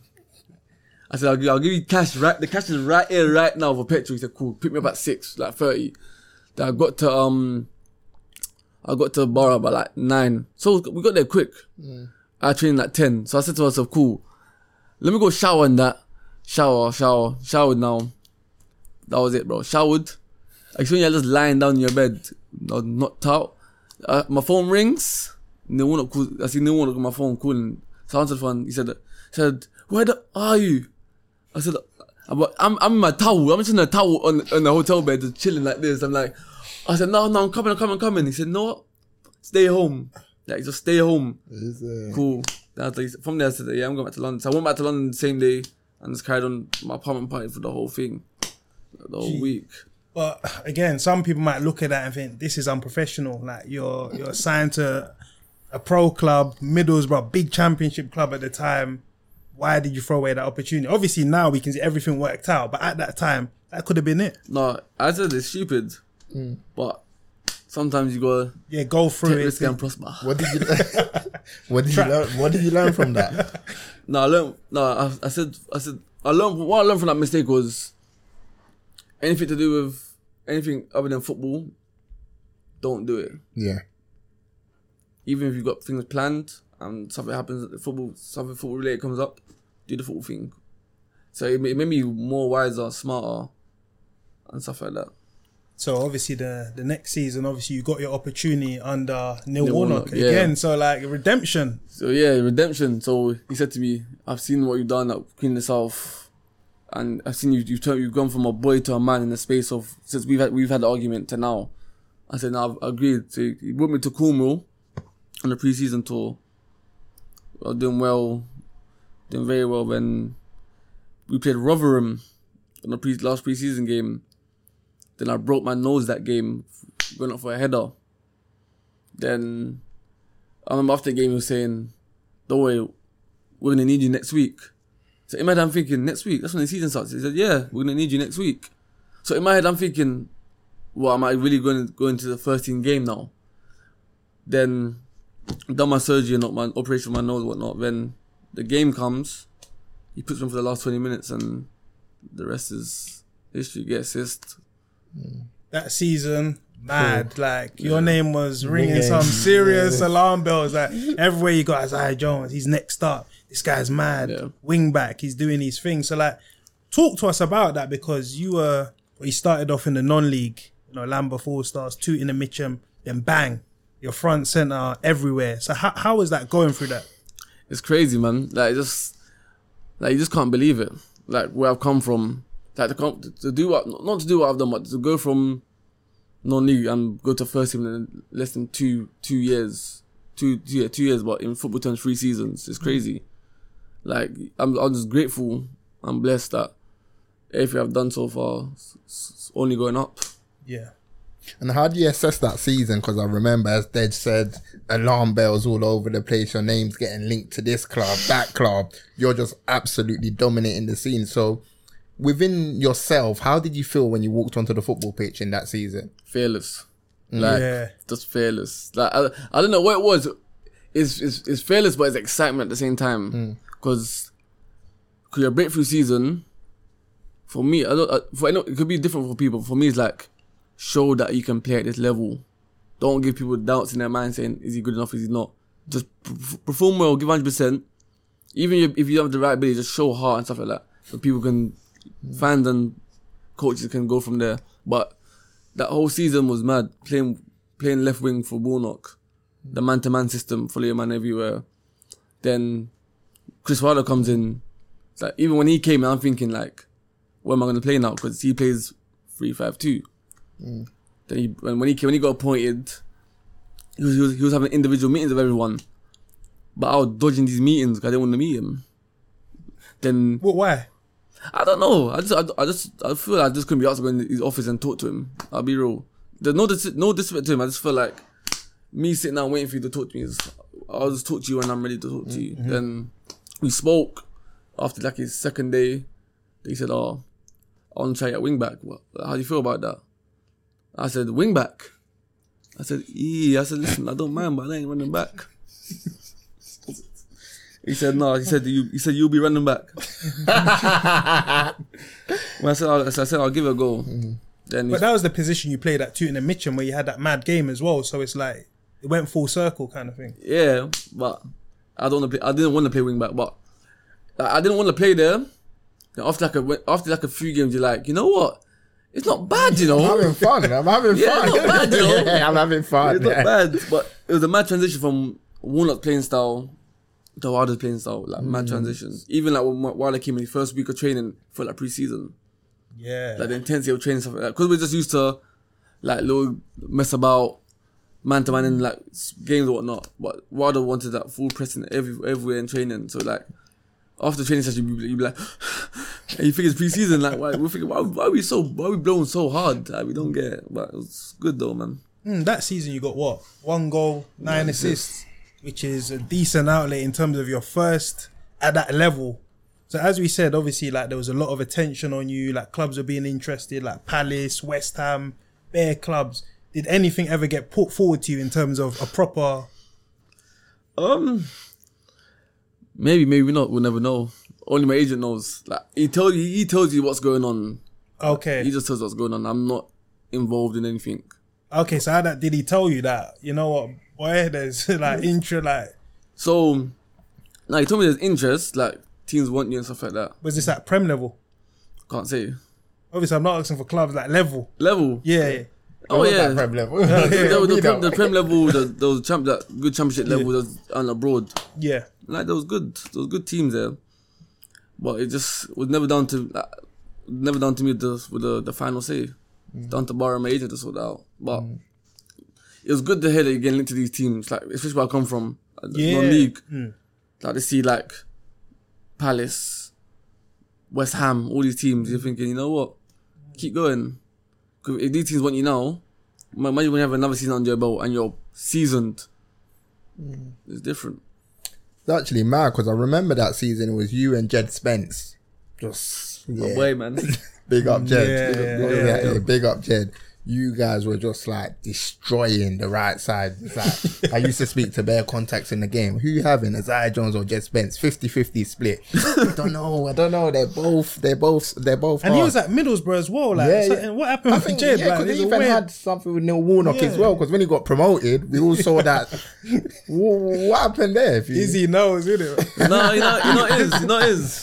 I said, I'll give, I'll give you cash, right? The cash is right here, right now for petrol. He said, "Cool, pick me up at six, like thirty. Then I got to, um, I got to Borough by like nine. So we got there quick. Mm. I trained at ten. So I said to myself, cool, let me go shower and that. Shower, shower, showered now. That was it, bro. Showered. Actually, you're just lying down in your bed, not knocked out. Uh, my phone rings. No one call, I see no one on my phone calling. So I answered the phone. He said, said, "Where the are you?" I said, I'm, I'm, I'm in my towel. I'm just in a towel on, on the hotel bed, just chilling like this. I'm like, I said, no, no, I'm coming, I'm coming, I'm coming. He said, "No, what? Stay home. Like, just stay home." Is it? Cool. Then I was like, from there, I said, yeah, I'm going back to London. So I went back to London the same day and just carried on my apartment party for the whole thing, the whole Gee. week. But again, some people might look at that and think this is unprofessional. Like, you're you're signed to a pro club, Middlesbrough, big championship club at the time. Why did you throw away that opportunity? Obviously now we can see everything worked out, but at that time that could have been it. No, I said it's stupid, but sometimes you gotta Yeah, go through take it. risk and prosper. What did you? what did you learn? What did you learn from that? No, I learned. No, I, I said. I said. I learned. What I learned from that mistake was anything to do with anything other than football. Don't do it. Yeah. Even if you've got things planned and something happens at the football, something football related comes up, do the football thing. So it, ma- it made me more wiser, smarter, and stuff like that. So obviously the the next season, obviously you got your opportunity under Neil, Neil Warnock, Warnock, yeah. again. So like redemption. So yeah, redemption. So he said to me, "I've seen what you've done at Queen of the South, and I've seen you. You've turned, you've gone from a boy to a man in the space of since we've had we've had the argument to now." I said, "No, I've agreed." So he brought me to Cornwall on the pre-season tour. I was doing well, doing very well. When we played Rotherham in the pre- last pre-season game, then I broke my nose that game, going up for a header. Then I remember after the game he was saying, "Don't worry, we're gonna need you next week." So in my head I'm thinking, next week? That's when the season starts. He said, "Yeah, we're gonna need you next week." So in my head I'm thinking, well, am I really going to go into the first team game now? Then done my surgery and not my operation on my nose and whatnot. Then the game comes, he puts me for the last twenty minutes and the rest is history. Get assist. That season, mad. Cool. Like your name was ringing Ringing. some serious Yeah. alarm bells. Like everywhere you got Isaiah Jones, he's next up. this guy's mad, Yeah. wing back, he's doing these things. So like, talk to us about that, because you were, well, you started off in the non-league, you know, Lambeth All Stars, Tooting and Mitcham, then bang, you're front centre everywhere. So how how was that going through that? It's crazy, man. Like just, like you just can't believe it. Like where I've come from, like to come to do what, not to do what I've done, but to go from non-league and go to first team in less than two two years, two yeah two years, but in football terms, three seasons. It's crazy. Like I'm, I'm just grateful. I'm blessed that everything I've done so far, it's, it's only going up. Yeah. And how do you assess that season? Because I remember, as Dej said, alarm bells all over the place. Your name's getting linked to this club, that club. You're just absolutely dominating the scene. So within yourself, how did you feel when you walked onto the football pitch in that season? Fearless. Like, Yeah. just fearless. Like, I, I don't know what it was. It's, it's, it's fearless, but it's excitement at the same time. Because mm. your breakthrough season, for me, I don't, I, for, I know it could be different for people. For me, it's like, show that you can play at this level. Don't give people doubts in their mind saying, is he good enough, is he not? Just perform well, give one hundred percent. Even if you don't have the right ability, just show heart and stuff like that. So people can, fans and coaches can go from there. But that whole season was mad. Playing playing left wing for Warnock. The man-to-man system, follow your man everywhere. Then Chris Wilder comes in. It's like, even when he came in, I'm thinking like, where am I going to play now? Because he plays three five two. Mm. Then he, when he came, when he got appointed, he was, he was he was having individual meetings with everyone, but I was dodging these meetings because I didn't want to meet him. Then What? Why? I don't know. I just I, I just I feel like I just couldn't be asked to go in his office and talk to him. I'll be real. There's no dis- no disrespect to him. I just feel like me sitting down waiting for you to talk to me is, I'll just talk to you when I'm ready to talk to you. Mm-hmm. Then we spoke after like his second day. He said, "Oh, I want to try at wing back. What, how do you feel about that?" I said, wing back. I said, yeah. I said, listen, I don't mind, but I ain't running back. He said, no. He said, you. He said, you'll be running back. When I said, I said, I'll give it a go. Mm-hmm. Then but that was the position you played at Tooting and Mitcham, where you had that mad game as well. So it's like it went full circle, kind of thing. Yeah, but I don't want to play. I didn't want to play wing back, but like, I didn't want to play there. And after like a after like a few games, you're like, you know what? It's not bad, you know. I'm having fun. I'm having yeah, fun. It's not bad, you know. Yeah, I'm having fun. It's yeah. not bad, but it was a mad transition from Warnock playing style to Wilder's playing style. Like, mm. mad transition. Even like when Wilder came in the first week of training for like pre-season. Yeah. Like the intensity of training, stuff like that. Because we're just used to like little mess about, man-to-man in like games or whatnot. But Wilder wanted that full pressing every, everywhere in training. So like, after the training session, you'd be, you'd be like, and you think it's pre-season, like, why, we're thinking, why, why are we so, why are we blowing so hard? Like, we don't get it. But it was good though, man. Mm, that season you got what? One goal, nine assists, which is a decent outlay in terms of your first at that level. So as we said, obviously, like there was a lot of attention on you, like clubs were being interested, like Palace, West Ham, bare clubs. Did anything ever get put forward to you in terms of a proper... Um... Maybe, maybe not. We'll never know. Only my agent knows. Like he tells you, he tells you what's going on. Okay. He just tells what's going on. I'm not involved in anything. Okay, so how that did he tell you that? You know what, boy? There's like intro, like. So, now he told me there's interest, like teams want you and stuff like that. Was this at Prem level? Can't say. Obviously, I'm not asking for clubs like level. Level. Yeah. yeah. Oh yeah. Prem level. the, the, the, Prem, the Prem level, the, those champ, that good championship level, Yeah. was and abroad. Yeah. Like there was good, there was good teams there, but it just was never down to, like, never down to me with the with the, the final say. Mm. Down to borrow my agent to sort it out. But mm. it was good to hear that you're getting linked to these teams, like especially where I come from, like, yeah. non-league. Mm. Like to see like Palace, West Ham, all these teams. You're thinking, you know what, keep going. Because if these teams want you now, imagine when you have another season under your belt and you're seasoned. Mm. It's different. It's actually mad because I remember that season. It was you and Jed Spence. Just yeah. My way, man. Big up Jed. Yeah, big, up, yeah, big, yeah, up, yeah. yeah, big up Jed. you guys were just like destroying the right side. It's like, I used to speak to bare contacts in the game. Who you having, Isaiah Jones or Jed Spence? fifty-fifty split. I don't know. I don't know. They're both. They're both. They're both. And hard. he was at Middlesbrough as well. Like, Yeah, so, yeah. and what happened I with think, Jed? yeah, Like, because it's he even weird. had something with Neil Warnock as Yeah. well. Because when he got promoted, we all saw that. Wh- what happened there? If you, Izzy knows, isn't it? No, you know, you know it is. You know it is.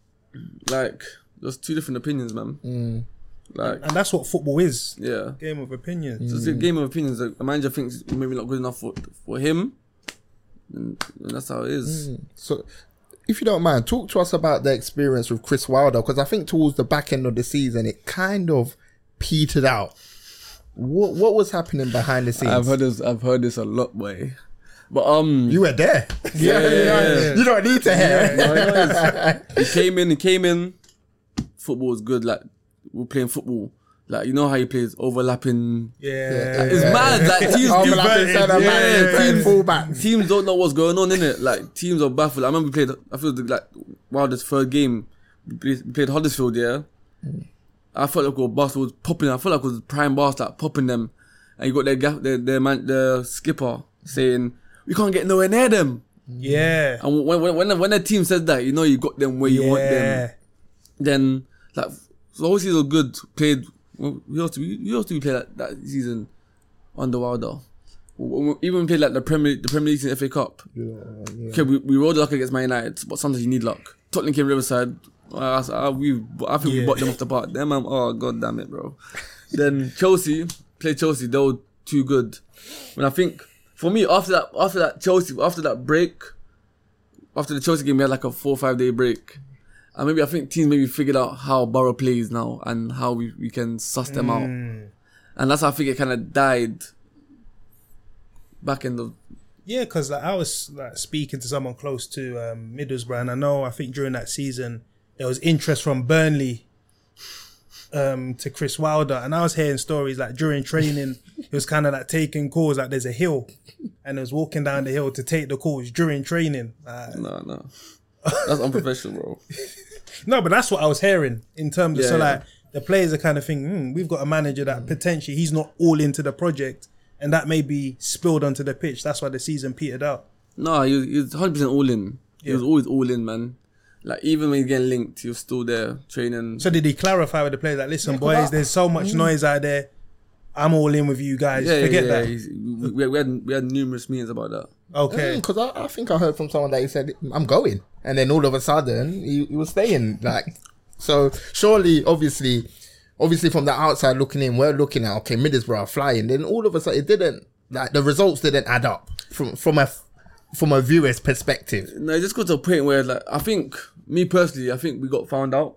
Like, there's two different opinions, man. Mm. Like, And that's what football is. yeah. Game of opinions. So it's a game of opinions. Like, a manager thinks maybe not good enough for for him, and, and that's how it is. So, if you don't mind, talk to us about the experience with Chris Wilder, because I think towards the back end of the season, it kind of petered out. What what was happening behind the scenes? I've heard this. I've heard this a lot, boy. But um, You were there. Yeah, yeah, yeah. You don't need to hear. No, you know it is. he came in. He came in. Football was good. Like, we're playing football. Like, you know how he plays overlapping. Yeah. It's mad. Like, teams, Overlapping centre back, yeah, playing teams, fullback. teams don't know what's going on, innit? Like, teams are baffled. I remember we played, I feel like, Wilder's third game, we played, we played Huddersfield, yeah? I felt like we were Barca was popping, I felt like it was prime Barca, like, popping them. And you got their, gaff, their, their man, the skipper saying, we can't get nowhere near them. Yeah. And when, when, when, the, when the team says that, you know you got them where you want them. Yeah. Then, like, so obviously it was good. Played, we also we also we played that, that season under Wilder. We- we- Even played like the Premier the Premier League and F A Cup. Yeah, yeah. Okay, we, we rolled luck against Man United, but sometimes you need luck. Tottenham came Riverside. Uh, I, we I think Yeah. we bought them off the park. Them, man, oh god damn it, bro. Then Chelsea played Chelsea. They were too good. When I think for me after that after that Chelsea after that break, after the Chelsea game we had like a four or five day break. And maybe I think teams maybe figured out how Borough plays now and how we, we can suss them out. Mm. And that's how I think it kind of died back in the... Yeah, because like, I was like speaking to someone close to um, Middlesbrough, and I know I think during that season there was interest from Burnley um, to Chris Wilder, and I was hearing stories like during training he was kind of like taking calls like there's a hill, and he was walking down the hill to take the calls during training. Like, No, no. That's unprofessional, bro. no, but that's what I was hearing in terms of Yeah, so yeah. like the players are kind of thinking, hmm, we've got a manager that potentially he's not all into the project, and that may be spilled onto the pitch. That's why the season petered out. No, he was, he was one hundred percent all in. He Yeah. was always all in, man. Like, even when he's getting linked, he was still there training. So did he clarify with the players like, listen, Yeah, 'cause boys, I- there's so much noise out there. I'm all in with you guys. yeah, Forget yeah, yeah. that. He's- We, we, had, we had numerous meetings about that. Okay. Because I, I think I heard from someone that he said, I'm going. And then all of a sudden, he, he was staying. Like, so surely, obviously, obviously from the outside looking in, we're looking at, okay, Middlesbrough are flying. Then all of a sudden, it didn't, like, the results didn't add up from, from a, from a viewer's perspective. No, it just got to a point where, like, I think, me personally, I think we got found out.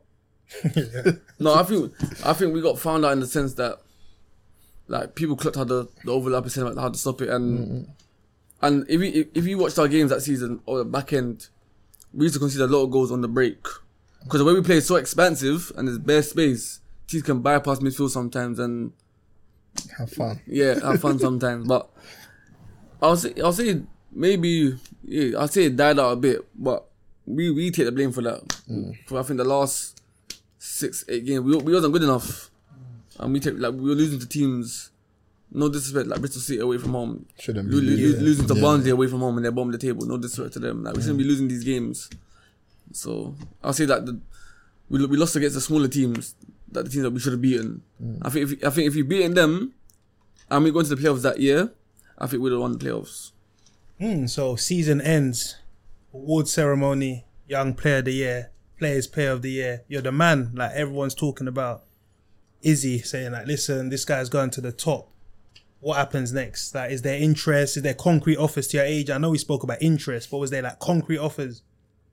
No, I think I think we got found out in the sense that, like, people clocked how the, the overlap is saying, like, how to stop it. And and if you, if you watched our games that season, or the back end, we used to concede a lot of goals on the break. Because the way we play is so expansive and there's bare space, teams can bypass midfield sometimes and, Have fun. yeah, have fun sometimes. But I'll say, I'll say maybe, yeah, I'll say it died out a bit, but we, we take the blame for that. For I think the last six, eight games, we, we wasn't good enough. And we take, like, we were losing to teams, no disrespect, like Bristol City away from home. Shouldn't Lo- be. lo- yeah. Losing to Yeah. Barnsley away from home and they're bombing the table, no disrespect to them. Like, we shouldn't be losing these games. So I'll say that the, we we lost against the smaller teams, that the teams that we should have beaten. I think if I think if you beaten them, and we go into the playoffs that year, I think we'd have won the playoffs. Hmm, so season ends, award ceremony, young player of the year, players player of the year. You're the man, like everyone's talking about. Izzy saying like, listen, this guy's going to the top. What happens next? Like, is there interest? Is there concrete offers to your age? I know we spoke about interest, but was there like concrete offers?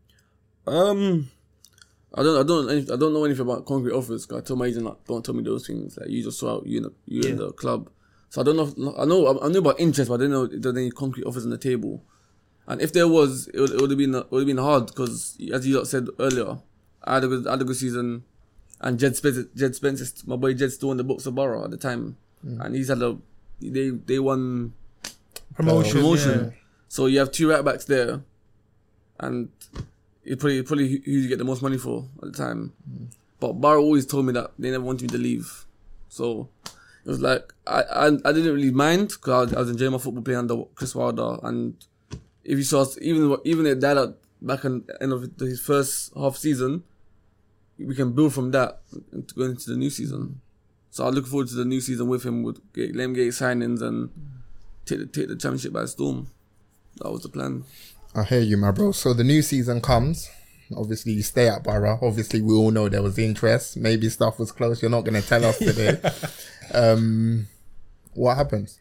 Um, I don't I don't I don't know anything about concrete offers. 'Cause I told my agent, like, don't tell me those things. Like, you just saw you in the, you in Yeah. the club. So I don't know. If, I know I knew about interest, but I didn't know if there were any concrete offers on the table. And if there was, it would, it would have been it would have been hard because, as you lot said earlier, I had a good I had a good season, and Jed Spence Jed Spence is, my boy Jed's still in the books of Borough at the time, and he's had a they they won Promotion. promotion. Yeah. So you have two right backs there, and it's probably probably who who you get the most money for at the time. But Borough always told me that they never wanted me to leave, so It was like I I, I didn't really mind because I was, I was enjoying my football playing under Chris Wilder, and if you saw us, even even it died out back in the end of his first half season, we can build from that and go into the new season. So I look forward to the new season with him, with get, let him get signings and take the, take the championship by storm. That was the plan. I hear you, my bro. So the new season comes. Obviously, you stay at Borough. Obviously, we all know there was interest. Maybe stuff was close. You're not going to tell us today. um, what happens?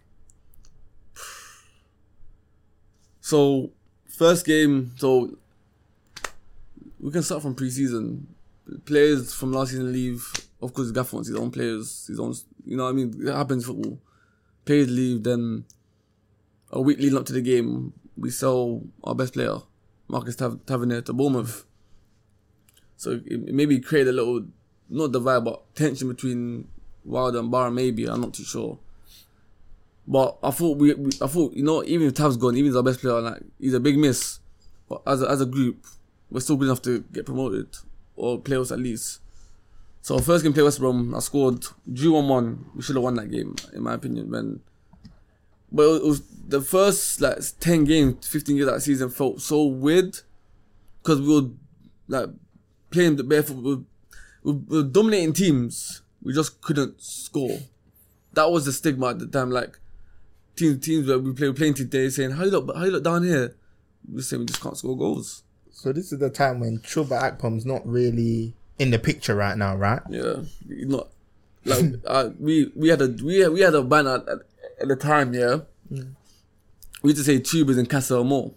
So, first game, so we can start from pre-season. Players from last season leave. Of course, Gaff wants his own players, his own, you know what I mean? It happens in football. Players leave, then a week leading up to the game, we sell our best player, Marcus Tav- Tavernier, to Bournemouth. So it, it maybe created a little, not divide, but tension between Wilder and Barra, maybe, I'm not too sure. But I thought, we, we I thought, you know, even if Tav's gone, even if he's our best player, like, he's a big miss. But as a, as a group, we're still good enough to get promoted, or playoffs at least. So first game, play West Brom, I scored, drew one one. We should have won that game, in my opinion. When, but it was the first like ten games, fifteen games that season felt so weird because we were like playing the barefoot, we were, we were dominating teams. We just couldn't score. That was the stigma at the time. Like teams, teams where we play, we playing today, saying, "How you look? How you look down here?" We say we just can't score goals. So this is the time when Chuba Akpom's not really in the picture right now, right? Yeah, not like uh, we we had a we had, we had a banner at, at the time. Yeah, mm. We used to say Tubers in Casa Amor.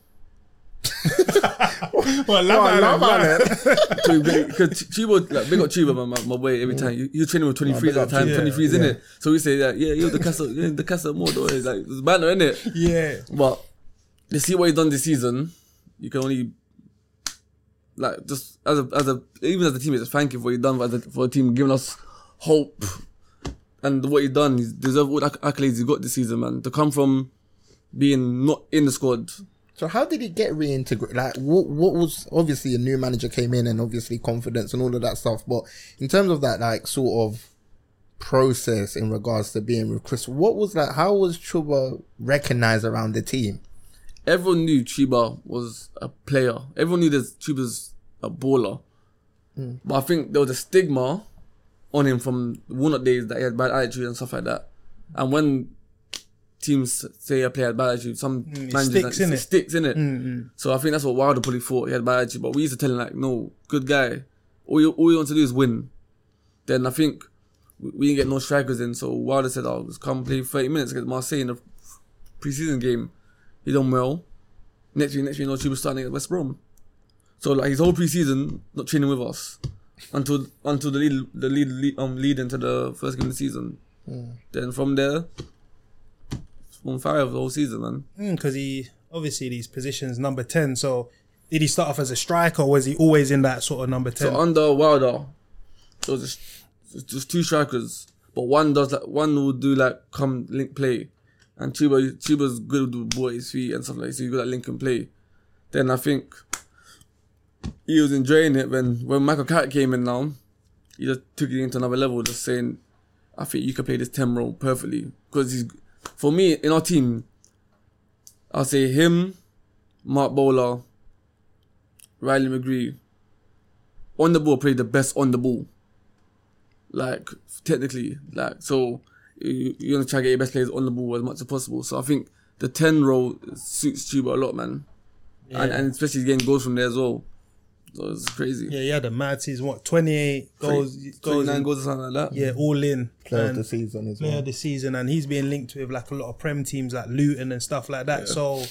Well, love it. Because Tuba, like big up Tuba, my, my, my boy. Every time he, he was training with twenty-threes at the time, yeah, twenty-threes yeah. in it. So we say that, yeah, you're the Casa, you're the Casa Amor. Though. It's like it's banner in it. Yeah, but to see what he's done this season, you can only. Like just as a as a even as a team, just thank you for what you've done for the, for the team, giving us hope, and what he's done. He's deserved all the accolades he got this season, man. To come from being not in the squad. So how did he get reintegrated? Like what what was obviously a new manager came in and obviously confidence and all of that stuff. But in terms of that like sort of process in regards to being with Chris, what was like? How was Chuba recognized around the team? Everyone knew Chuba was a player. Everyone knew that Chuba's a baller. Mm. But I think there was a stigma on him from the Walnut days that he had bad attitude and stuff like that. And when teams say a player had bad attitude, some mm, managers sticks, like, innit? it sticks in it. Mm-hmm. So I think that's what Wilder probably thought. He had bad attitude. But we used to tell him like, no, good guy. All you, all you want to do is win. Then I think we, we didn't get no strikers in. So Wilder said, oh, just come play thirty minutes against Marseille in the pre-season game. He done well. Next week, next week, you know, she was starting at West Brom. So like his whole pre-season not training with us until until the lead the lead, lead um lead into the first game of the season. Mm. Then from there, on fire the whole season, man. Because mm, he obviously these positions number ten. So did he start off as a striker, or was he always in that sort of number ten? So under Wilder, so just just two strikers, but one does like one will do like come link play. And Chuba, Chuba's good with the ball at his feet and stuff like that, so he's good at link and play. Then I think he was enjoying it when, when Michael Carrick came in now. He just took it into another level, just saying, I think you can play this ten role perfectly. Because he's, for me, in our team, I'll say him, Mark Bowler, Riley McGree, on the ball, played the best on the ball. Like, technically, like, so... You, you're going to try to get your best players on the ball as much as possible. So I think the ten role suits Chuba a lot, man. Yeah. And, and especially getting goals from there as well. So it's crazy. Yeah, he had a mad season. What, twenty-eight goals? twenty-nine goals or something like that. Yeah, all in. Player of the season as well. Player of the season. And he's being linked with like a lot of Prem teams like Luton and stuff like that. Yeah. So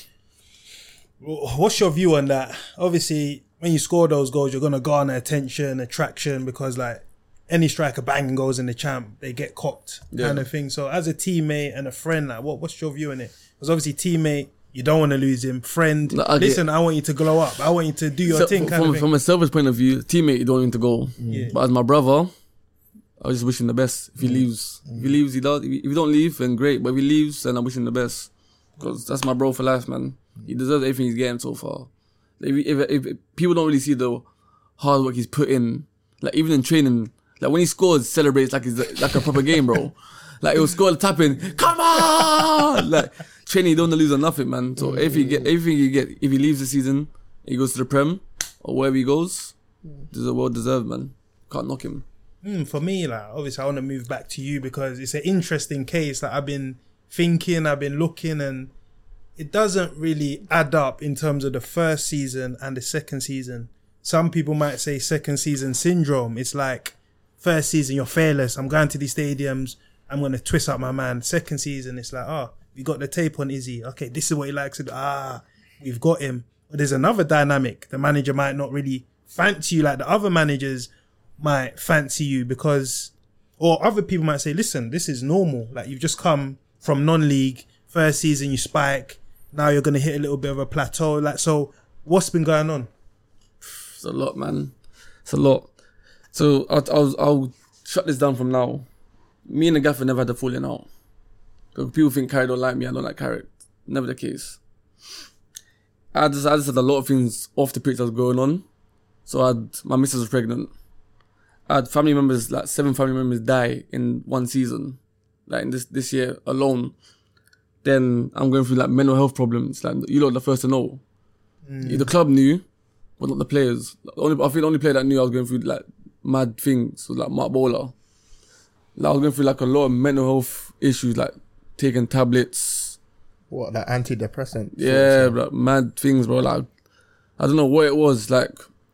what's your view on that? Obviously, when you score those goals, you're going to garner attention, attraction, because like, any striker banging goals in the champ, they get copped, yeah. kind of thing. So as a teammate and a friend, like what, what's your view on it? Because obviously teammate, you don't want to lose him. Friend, no, okay. Listen, I want you to glow up. I want you to do your so, thing. Kind from, of thing. From a selfish point of view, teammate, you don't want him to go. Mm. Yeah. But as my brother, I just wish him the best. If he mm. leaves, mm. if he leaves, he does. If he don't leave, then great. But if he leaves, then I wish him the best. Because that's my bro for life, man. He deserves everything he's getting so far. If, if, if, if people don't really see the hard work he's put in, like even in training. Like when he scores, celebrates like it's like a proper game, bro. Like he'll score the tap in. Come on! Like training, you don't want to lose on nothing, man. So if he get, everything he get, if he leaves the season, he goes to the Prem or wherever he goes, this is well deserved, man. Can't knock him. Mm, for me, like obviously, I want to move back to you because it's an interesting case. Like I've been thinking, I've been looking, and it doesn't really add up in terms of the first season and the second season. Some people might say second season syndrome. It's like first season, you're fearless. I'm going to these stadiums. I'm going to twist up my man. Second season, it's like, oh, we got the tape on Izzy. Okay, this is what he likes to do. Ah, we've got him. But there's another dynamic. The manager might not really fancy you like the other managers might fancy you because, or other people might say, listen, this is normal. Like you've just come from non-league. First season, you spike. Now you're going to hit a little bit of a plateau. Like, so what's been going on? It's a lot, man. It's a lot. So I'll, I'll, I'll shut this down from now. Me and the gaffer never had a falling out. Because people think Carrick don't like me, I don't like Carrick. Never the case. I just, I just had a lot of things off the pitch that was going on. So I had, my missus was pregnant. I had family members, like seven family members die in one season. Like in this, this year alone. Then I'm going through like mental health problems. Like you lot are the first to know. Mm. The club knew, but not the players. The only, I think the only player that knew I was going through like mad things was like Mark Bowler. Like, I was going through like a lot of mental health issues, like taking tablets. What, like antidepressants? Yeah, like, mad things, bro. Like I don't know what it was, like,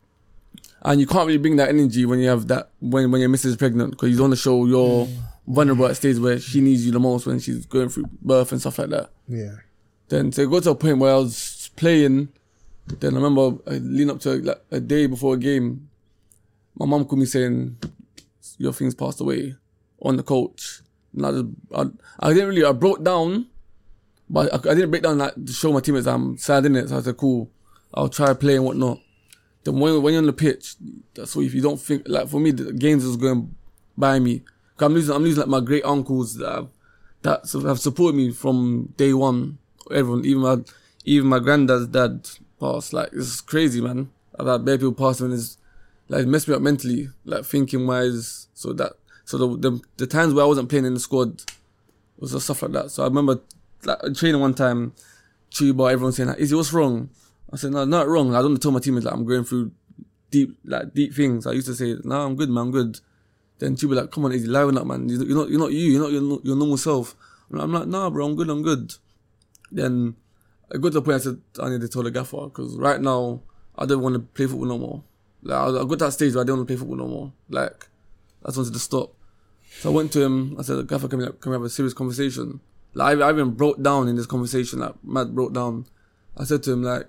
and you can't really bring that energy when you have that when when your missus is pregnant because you don't want to show you're mm. vulnerable at stage where she needs you the most when she's going through birth and stuff like that. Yeah. Then to go to a point where I was playing, then I remember I lean up to like a day before a game, my mum called me saying, "Your thing's passed away," on the coach. And I just, I, I didn't really, I broke down, but I, I didn't break down like to show my teammates I'm sad in it. So I said, "Cool, I'll try to play and whatnot." Then when, when you're on the pitch, that's what if you don't think, like for me, the games is going by me. Cause I'm losing, I'm losing like my great uncles that have, that have supported me from day one. Everyone, even my, even my granddad's dad passed. Like it's crazy, man. I've had bare people pass and it's like it messed me up mentally, like thinking wise. So that, so the the, the times where I wasn't playing in the squad was just stuff like that. So I remember like training one time, Chuba, everyone saying, like, "Izzy, what's wrong?" I said, "No, not wrong. I don't tell my teammates like I'm going through deep, like deep things." I used to say, "No, I'm good, man. I'm good." Then she'd be like, "Come on, Izzy, liven up, man. You're not, you're not you. You're not your, your normal self." I'm like, "Nah, bro. I'm good. I'm good." Then I got to the point I said, "I need to tell the gaffer because right now I don't want to play football no more." Like I, I got to that stage where I don't want to play football no more. Like I just wanted to stop. So I went to him. I said, "Gaffer, can we, can we have a serious conversation?" Like I, I even broke down in this conversation. Like mad broke down. I said to him like,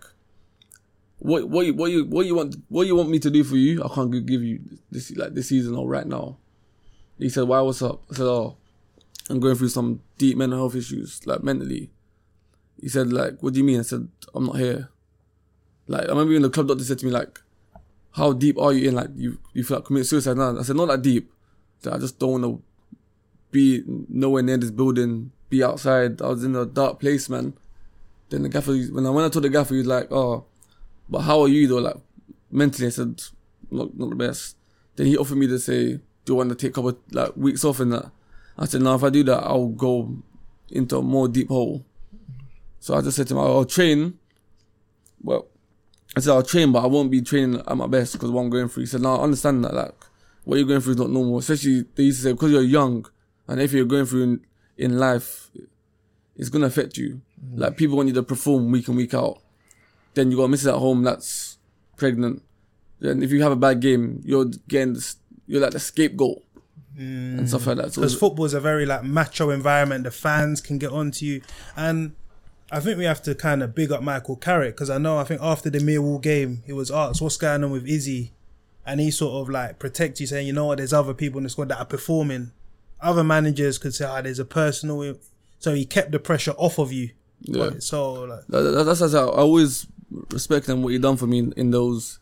What what you what you what you want what you want me to do for you? I can't give you this like this season or right now. He said, "Why? What's up?" I said, "Oh, I'm going through some deep mental health issues, like mentally." He said, "Like, what do you mean?" I said, "I'm not here." Like I remember when the club doctor said to me, like, "How deep are you in? Like you you feel like committing suicide now?" I said, "Not that deep. I, said, I just don't want to be nowhere near this building, be outside. I was in a dark place, man." Then the gaffer, when I when I told the gaffer, he was like, "Oh, but how are you though?" Like mentally, I said, not not the best. Then he offered me to say, "Do you want to take a couple like weeks off in that?" I said, "No, if I do that, I'll go into a more deep hole." So I just said to him, "I'll, I'll train." Well, I said, "I'll train, but I won't be training at my best because what I'm going through." He said, "No, I understand that. Like what you're going through is not normal. Especially they used to say because you're young and if you're going through in, in life, it's gonna affect you. Mm. Like people want you to perform week in week out." Then you got missus at home that's pregnant. Then if you have a bad game, you're getting this, you're like the scapegoat mm. and stuff like that. Because so football is a very like macho environment. The fans can get onto you, and I think we have to kind of big up Michael Carrick because I know I think after the Millwall game, he was asked what's going on with Izzy, and he sort of like protects you, saying, "You know what? There's other people in the squad that are performing. Other managers could say, ah, oh, there's a personal." So he kept the pressure off of you. Yeah. But, so like, that, that, that's how I always respect and what you done for me in, in those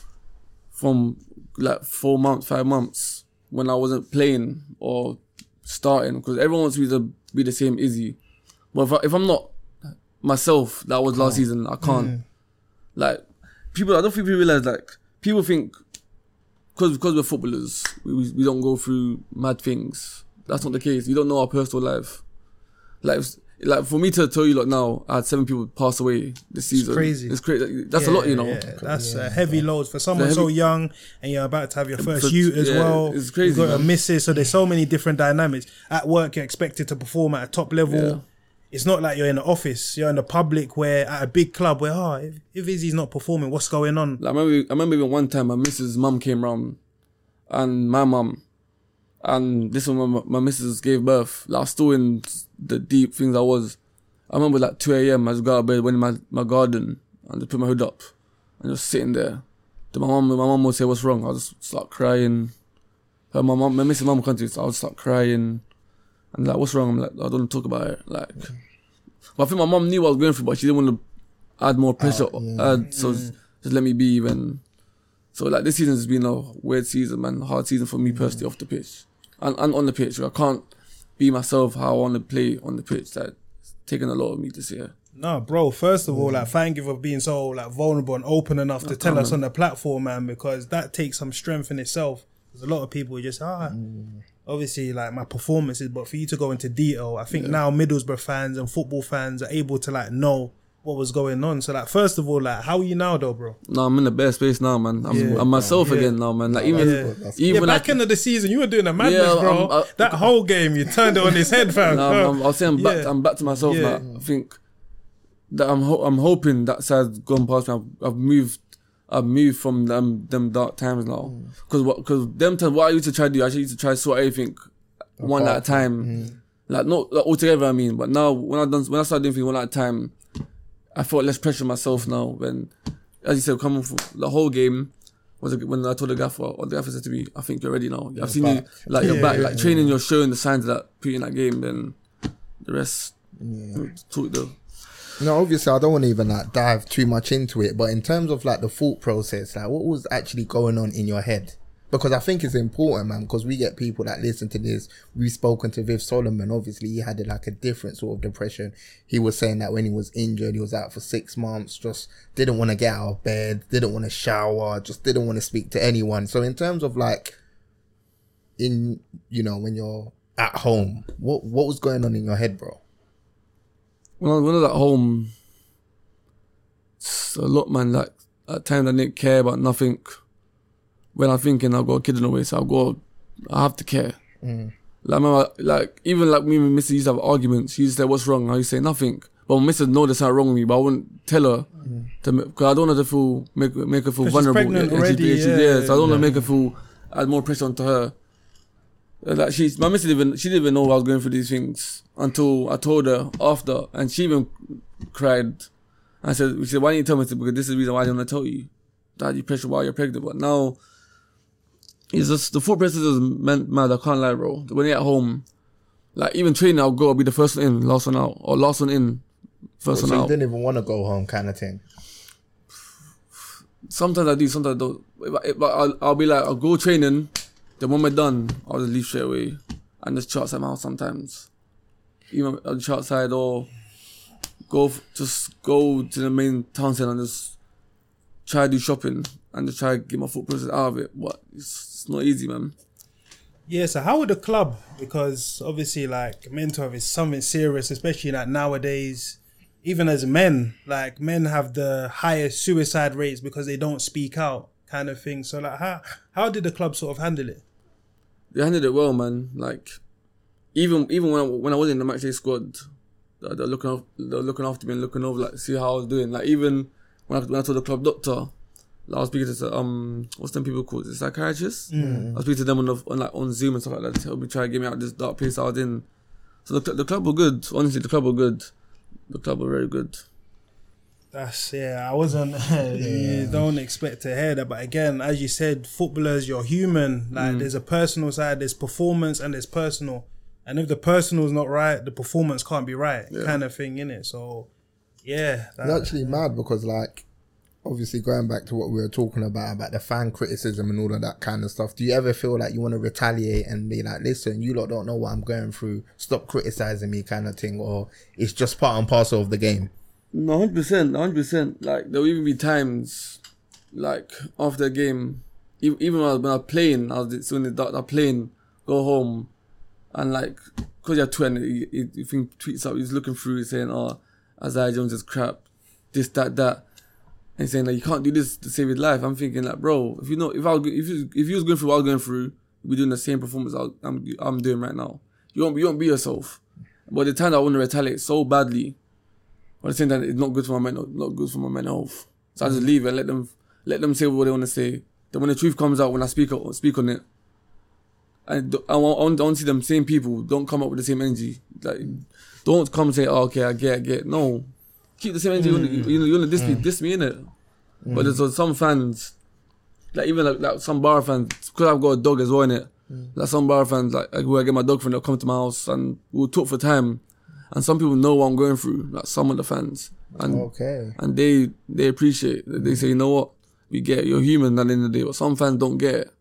from like four months, five months when I wasn't playing or starting because everyone wants me to be the same Izzy. But if, I, if I'm not myself, that was last season, I can't. Mm. Like people, I don't think people realize like people think because because we're footballers, we we don't go through mad things. that's not the case. You don't know our personal life. Like, like for me to tell you, like now, I had seven people pass away this season. It's crazy. It's crazy. That's Yeah, a lot, you know. yeah. That's Yeah. a heavy load for someone heavy- so young, and you're about to have your first For- youth as yeah, well. it's crazy, You've got a man. missus, so there's so many different dynamics. At work, you're expected to perform at a top level. Yeah. It's not like you're in the office. You're in the public, where at a big club, where oh, if, if Izzy's not performing, what's going on? Like, I remember, I remember even one time my missus' mum came round, and my mum, and this one when my, my missus gave birth. Like, I was still in the deep things I was. I remember like two a.m. I just got out of bed, went in my, my garden, and just put my hood up, and just sitting there. Then my mum, my mum would say, "What's wrong?" I'll just start crying. Her, my mum, my missus' mum comes to, so I'll just start crying, and like, "What's wrong?" I'm like, "I don't want to talk about it." Like, but I think my mum knew what I was going through, but she didn't want to add more pressure. Add, so just let me be even. So like this season has been a weird season, man. Hard season for me personally off the pitch and, and on the pitch. I can't be myself how I want to play on the pitch. Like, it's taken a lot of me this year. No, bro. First of all, like, thank you for being so like vulnerable and open enough to tell us on the platform, man. Because that takes some strength in itself. There's a lot of people who just ah, obviously like my performances, but for you to go into detail, I think now Middlesbrough fans and football fans are able to like know what was going on. So like, first of all, like, how are you now, though, bro? No, I'm in the best space now, man. I'm, Yeah. I'm myself Yeah. again now, man. Like even Yeah. That's even Yeah, when back I, end of the season, you were doing a madness, Yeah, bro. I'm- I- that whole game, you turned it on his head, fam. no, I'm, I'm, I'll say I'm back. Yeah. I'm back to myself Yeah. now. I think that I'm ho- I'm hoping that side's gone past me. I've, I've moved. I've moved from them them dark times now. Because what? Because them times, what I used to try to do, I actually used to try to sort everything one at a time. Like not like, altogether, I mean. But now when I done when I started doing things one at a time, I felt less pressure on myself now. When, as you said, coming from the whole game was it when I told the gaffer, or the gaffer said to me, "I think you're ready now. I've seen you back. like you're Yeah, back, yeah, like training, you're showing the signs that put you in that game. Then the rest, talk though." No, obviously I don't want to even like dive too much into it, but in terms of like the thought process, like what was actually going on in your head? Because I think it's important, man, because we get people that listen to this. We've spoken to Viv Solomon. Obviously, he had like a different sort of depression. He was saying that when he was injured, he was out for six months, just didn't want to get out of bed, didn't want to shower, just didn't want to speak to anyone. So in terms of like, in, you know, when you're at home, what what was going on in your head, bro? When I, when I was at home, it's a lot, man. Like at times I didn't care about nothing. When I'm thinking I've got a kid in the way, so I've got, I have to care. Mm. Like, I remember, like even like me and Missus used to have arguments. She used to say, "What's wrong?" I used to say nothing. But my Missus know there's something wrong with me, but I wouldn't tell her Mm. to because I don't want her to feel make make her feel 'Cause she's vulnerable. pregnant And she- already, she- yeah, yeah, so I don't want yeah. to make her feel add more pressure onto her. Uh, Like she's my Missus didn't even she didn't even know I was going through these things until I told her after, and she even cried. I said, "She said, why didn't you tell me?" I said, "Because this is the reason why I didn't want to tell you that you pressure while you're pregnant." But now, it's just the foot pressure is meant mad. I can't lie, bro. When you're at home, like even training, I'll go. I'll be the first one in, last one out, or last one in, first So one you out. didn't even want to go home, kind of thing. Sometimes I do, sometimes I don't. But, but I'll, I'll be like, I'll go training. Then when we're done, I'll just leave straight away and just chill outside my house sometimes. Even I'll chill outside or go f- just go to the main town centre and just try to do shopping and just try to get my foot process out of it. But it's, it's not easy, man. Yeah, so how would the club, because obviously like mental health is something serious, especially like nowadays, even as men, like men have the highest suicide rates because they don't speak out kind of thing. So like how how did the club sort of handle it? They handled it well, man. Like even even when I, when I was in the matchday squad, they're, they're looking af- they're looking after me and looking over like see how I was doing. Like even when I when I told the club doctor, like, I was speaking to um what's them people called, the psychiatrists. I was speaking to them on, the, on like on Zoom and stuff like that to help me try to get me out of this dark place I was in. So the the club were good. Honestly, the club were good. The club were very good. That's yeah. I wasn't. You don't expect to hear that, but again, as you said, footballers, you're human. Like there's a personal side, there's performance, and there's personal. And if the personal's not right, the performance can't be right, kind of thing, innit? So yeah, that, It's actually mad because, like, obviously going back to what we were talking about, about the fan criticism and all of that kind of stuff, do you ever feel like you want to retaliate and be like, listen, you lot don't know what I'm going through, stop criticizing me kind of thing, or it's just part and parcel of the game? No, hundred percent, hundred percent. Like there will even be times, like after a game, e- even when I was, when I was playing, I was still in the dark. I was playing, go home, And like, because you're Twitter, he, he, he think tweets up, he's looking through, he's saying, oh, Isaiah Jones is crap, this, that, that. And he's saying like, you can't do this to save his life. I'm thinking like, bro, if you know, if I was, if you, if you was going through what I was going through, we're doing the same performance I'm, I'm doing right now. You won't, you won't be yourself. But the time I want to retaliate so badly, but at the same time, it's not good for my mental, not good for my mental health. So I just leave it and let them, let them say what they want to say. Then when the truth comes out, when I speak, speak on it, and I want, I want to see them same people don't come up with the same energy. Like, don't come and say, oh, okay, I get, I get. No, keep the same energy. Mm. You, you know, you want to diss me, diss me in it. Mm. But there's some fans, like even like, like some bar fans, because I've got a dog as well in it. Mm. Like some bar fans, like, like where I get my dog from, they'll come to my house and we'll talk for time. And some people know what I'm going through, like some of the fans, and okay. and they they appreciate it. They say, you know what, we get it. You're human at the end of the day, but some fans don't get it.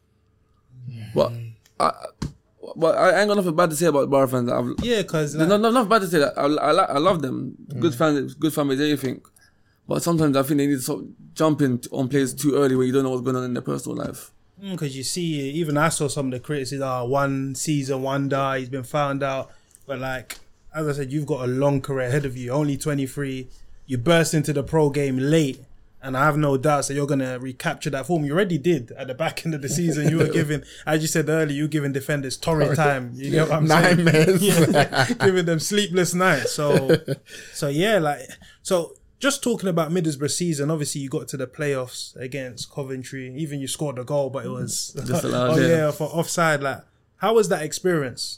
Mm. But I, but I ain't got nothing bad to say about bar fans. I've, yeah, because there's like, not, nothing bad to say. That I, I, I love them. Mm. Good fans, good families, everything. But sometimes I think they need to stop jumping on players too early when you don't know what's going on in their personal life. Because mm, you see, even I saw some of the criticism. Oh, one season wonder, he's been found out. But like, as I said, you've got a long career ahead of you. Only twenty-three. You burst into the pro game late. And I have no doubts that you're going to recapture that form. You already did at the back end of the season. You were giving, as you said earlier, you were giving defenders torrid time. You get what I'm saying? Nightmares. Yeah, giving them sleepless nights. So, so yeah, like, so just talking about Middlesbrough season, obviously you got to the playoffs against Coventry. Even you scored a goal, but it was just allowed, oh yeah. yeah, for offside. Like, how was that experience?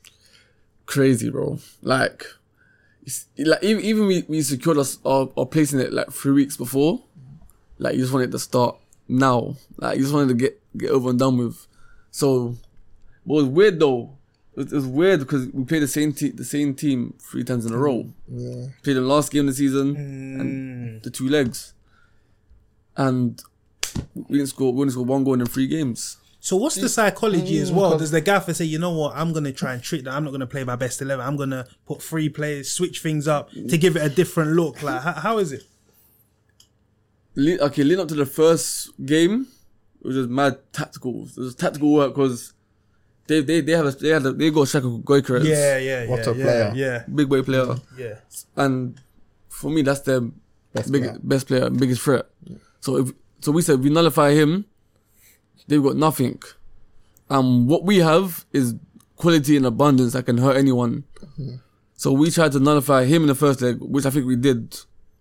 Crazy, bro. Like, it's, like even, even we, we secured us our, our place in it like three weeks before. Like, you just wanted to start now. Like, you just wanted to get, get over and done with. So, what was weird though, it was, it was weird because we played the same te- the same team three times in a row. Yeah. Played them last game of the season Mm. and the two legs. And we didn't score, we didn't score one goal in three games. So what's the psychology as well? Does the gaffer say, you know what, I'm going to try and trick that. I'm not going to play my best eleven. I'm going to put three players, switch things up to give it a different look. Like, how, how is it? Le- okay, leading up to the first game, it was just mad tactical. It was tactical work because they they they have a, they had a, they got a striker called Goikarez. Yeah, yeah, yeah. What a yeah, player. Yeah. Big boy player. Yeah. And for me, that's their Best big, player. best player, biggest threat. Yeah. So if so, we said we nullify him, they've got nothing. Um, what we have is quality and abundance that can hurt anyone. Mm-hmm. So we tried to nullify him in the first leg, which I think we did.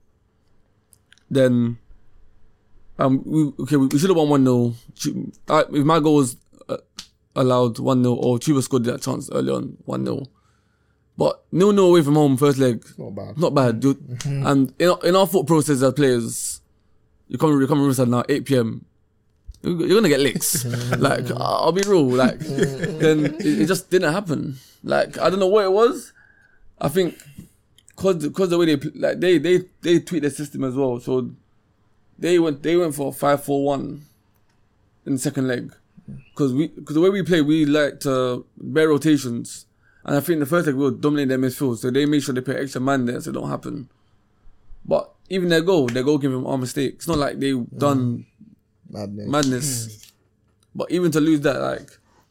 Then, um, we okay, we, we should have won one nil. If my goal was uh, allowed one nil, or Chuba scored that chance early on one nil. But nil nil away from home first leg, Not bad. not bad, dude. Mm-hmm. And in our, in our thought process as players, you come you come to Riverside now eight p.m. You're gonna get licks. Like, I'll be real. Like, then it, it just didn't happen. Like, I don't know what it was. I think cause cause the way they like they they they tweak the system as well. So they went they went for five four one in the second leg. Cause we cause the way we play, we like to bear rotations. And I think the first leg we were dominating their midfield, so they made sure they put extra man there so it don't happen. But even their goal, their goal came from our mistake. It's not like they done Madness. madness. Mm. But even to lose that, like,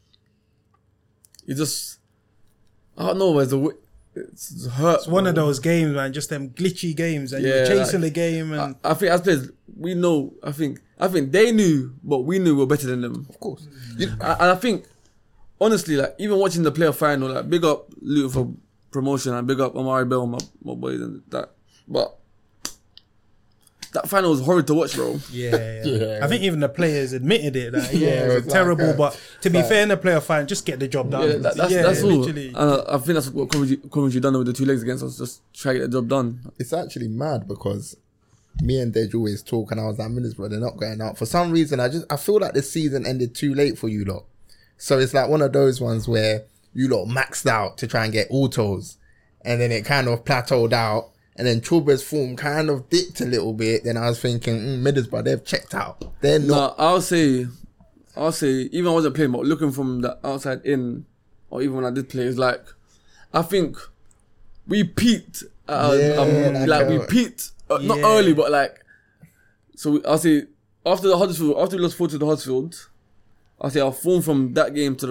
it just, I don't know, it's, a, it's hurt. It's one of those games, man, just them glitchy games, and Yeah, you're chasing like, the game. And I, I think as players, we know, I think, I think they knew, but we knew we were better than them. Of course. You, and I think, honestly, like, even watching the playoff final, like, big up Luton for promotion and big up Amari Bell, my, my boys and that. But that final was horrid to watch, bro. Yeah, yeah. Yeah. I think even the players admitted it. That, yeah, Yeah, it was it's like, terrible. uh, but to be like- fair, in the playoff final, just get the job done. Yeah, that, that's, yeah, that's all. literally. And I, I think that's what Coventry, Coventry done with the two legs against us, just try to get the job done. It's actually mad because me and Dej always talk, and I was like, Middlesbrough, they're not going out. For some reason, I just I feel like the season ended too late for you lot. So it's like one of those ones where you lot maxed out to try and get autos, and then it kind of plateaued out. And then Chuba's form kind of dipped a little bit. Then I was thinking, mm, Middlesbrough, they've checked out. They're not. No, I'll say, I'll say, even when I wasn't playing, but looking from the outside in, or even when I did play, it's like, I think we peaked, uh, Yeah, um, like, like we uh, peaked, uh, not yeah. early, but like, so we, I'll say, after the Huddersfield, after we lost four to the Huddersfield, I'll say our form from that game to the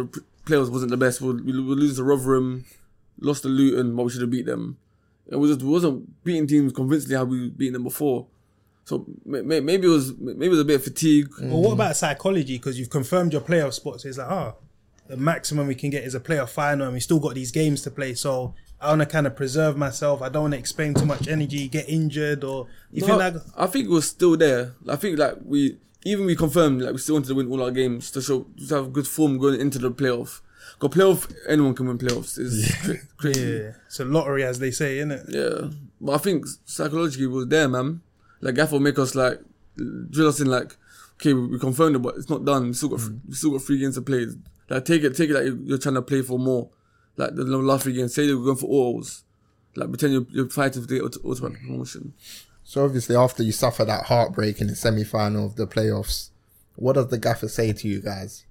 playoffs wasn't the best. We we lose to Rotherham, lost to Luton, but we should have beat them. It was just, we wasn't beating teams convincingly how we beaten them before. So maybe it was maybe it was a bit of fatigue. Well, what about psychology? Because you've confirmed your playoff spot, so it's like, oh, the maximum we can get is a playoff final, and we still got these games to play. So I want to kind of preserve myself. I don't want to expend too much energy, get injured, or you No, feel like I think it was still there. I think like we even we confirmed like we still wanted to win all our games to show to have good form going into the playoff. Because playoff, anyone can win playoffs. Is yeah. crazy. Yeah, it's a lottery, as they say, isn't it? Yeah, but I think psychologically it was there, man. Like Gaffer will make us like drill us in like, okay, we, we confirmed it, but it's not done. We still got mm. we still got three games to play. Like take it, take it like you're, you're trying to play for more. Like the last three games, say you're going for autos. Like pretend you're, you're fighting for the automatic promotion. So obviously, after you suffer that heartbreak in the semi-final of the playoffs, what does the Gaffer say to you guys?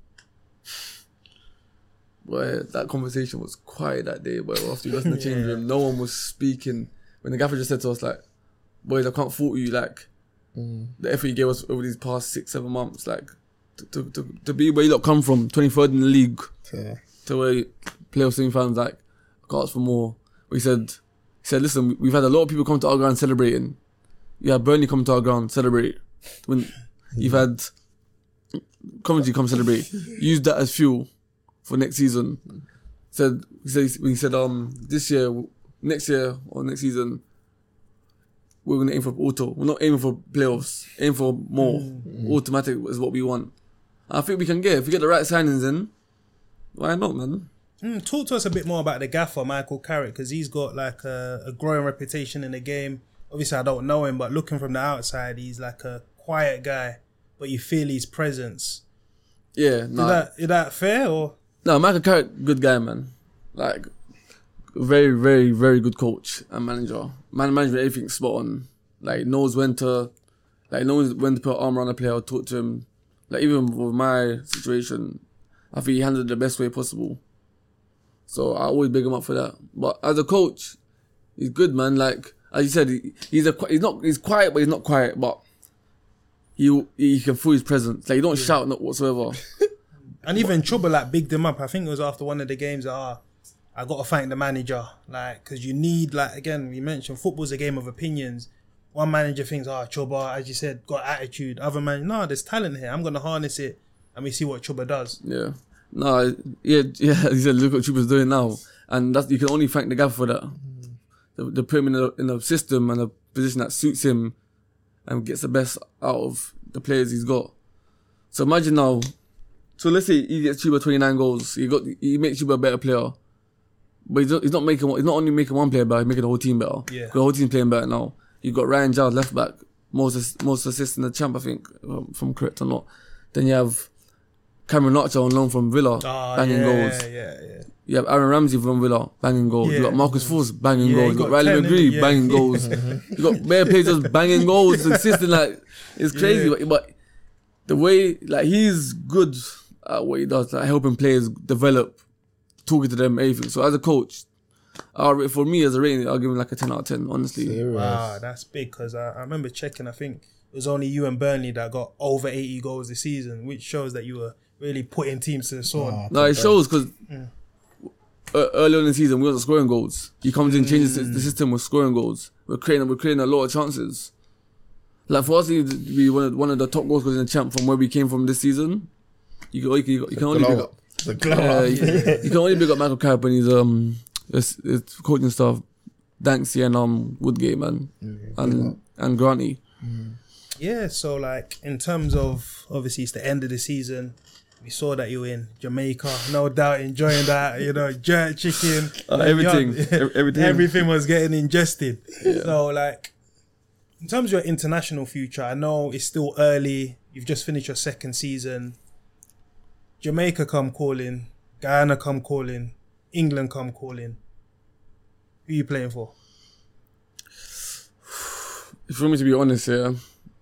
Well, that conversation was quiet that day. But after we left in the change room, no one was speaking. When the Gaffer just said to us like, boys, I can't fault you. Like, mm. the effort you gave us over these past six, seven months. Like, to to, to, to be where you lot come from, twenty-third in the league, yeah. to where you playoff semi-finals, like, I can't ask for more. But he said, he said, listen, we've had a lot of people come to our ground celebrating. You had Burnley come to our ground, celebrate. When you've had Coventry come celebrate. Use that as fuel for next season. Said, he said, he said, um, this year, next year, or next season, we're going to aim for auto. We're not aiming for playoffs. Aim for more. Mm-hmm. Automatic is what we want. I think we can get, if we get the right signings in, why not, man? Mm, talk to us a bit more about the Gaffer, Michael Carrick, because he's got like a, a growing reputation in the game. Obviously, I don't know him, but looking from the outside, he's like a quiet guy, but you feel his presence. Yeah, no. Is that, is that fair, or? No, Michael Carrick, good guy, man. Like, very, very, very good coach and manager. Man management, everything's spot on. Like, knows when to, like, knows when to put arm around a player or talk to him. Like, even with my situation, I think he handled it the best way possible. So I always big him up for that. But as a coach, he's good, man. Like, as you said, he, he's a he's not he's quiet, but he's not quiet. But he he can feel his presence. Like, he don't yeah. shout, not whatsoever. And even Chuba like bigged him up. I think it was after one of the games that ah, I got to thank the manager, like, because you need, like, again, we mentioned football's a game of opinions. One manager thinks, ah, oh, Chuba, as you said, got attitude. Other man, no, there's talent here. I'm gonna harness it, and we see what Chuba does. Yeah, no, yeah, yeah. He said, look what Chuba's doing now, and that's you can only thank the guy for that. Mm. They, they put him in a, in a system and a position that suits him, and gets the best out of the players he's got. So imagine now. So let's say he gets Chuba twenty-nine goals. He got he makes Chuba a better player, but he's not, he's not making he's not only making one player better, he's making the whole team better. Yeah, the whole team's playing better now. You got Ryan Giles left back, most most assists in the champ, I think, um, from correct or not. Then you have Cameron Archer on loan from Villa, oh, banging yeah, goals. Yeah, yeah. You have Aaron Ramsey from Villa, banging goals. Yeah. You got Marcus Forss banging yeah, goals. You got, got Riley McGree yeah. banging goals. You got bare players just banging goals, assisting like it's crazy. Yeah. But, but the way like he's good. Uh, what he does, like helping players develop, talking to them, everything. So as a coach, uh, for me as a rating, I'll give him like a ten out of ten, honestly. Serious. Wow, that's big, because I, I remember checking, I think it was only you and Burnley that got over eighty goals this season, which shows that you were really putting teams to the sword. Wow, no, it shows because mm. uh, early on in the season, we wasn't scoring goals. He comes in, changes mm. the system with scoring goals. We're creating, we're creating a lot of chances. Like for us to be one of, one of the top goal scorers in the champ from where we came from this season, You can, you can, you can only pick up. Uh, you, you can only pick up Michael Carrick and his um his, his coaching staff, Danksy and um Woodgate, man, mm, and yeah. and Granty. Mm. Yeah, so like in terms of obviously it's the end of the season. We saw that you were in Jamaica, no doubt enjoying that. You know, jerk chicken, uh, everything, everything, everything was getting ingested. Yeah. So like, in terms of your international future, I know it's still early. You've just finished your second season. Jamaica come calling, Guyana come calling, England come calling. Who are you playing for? If you want me to be honest here,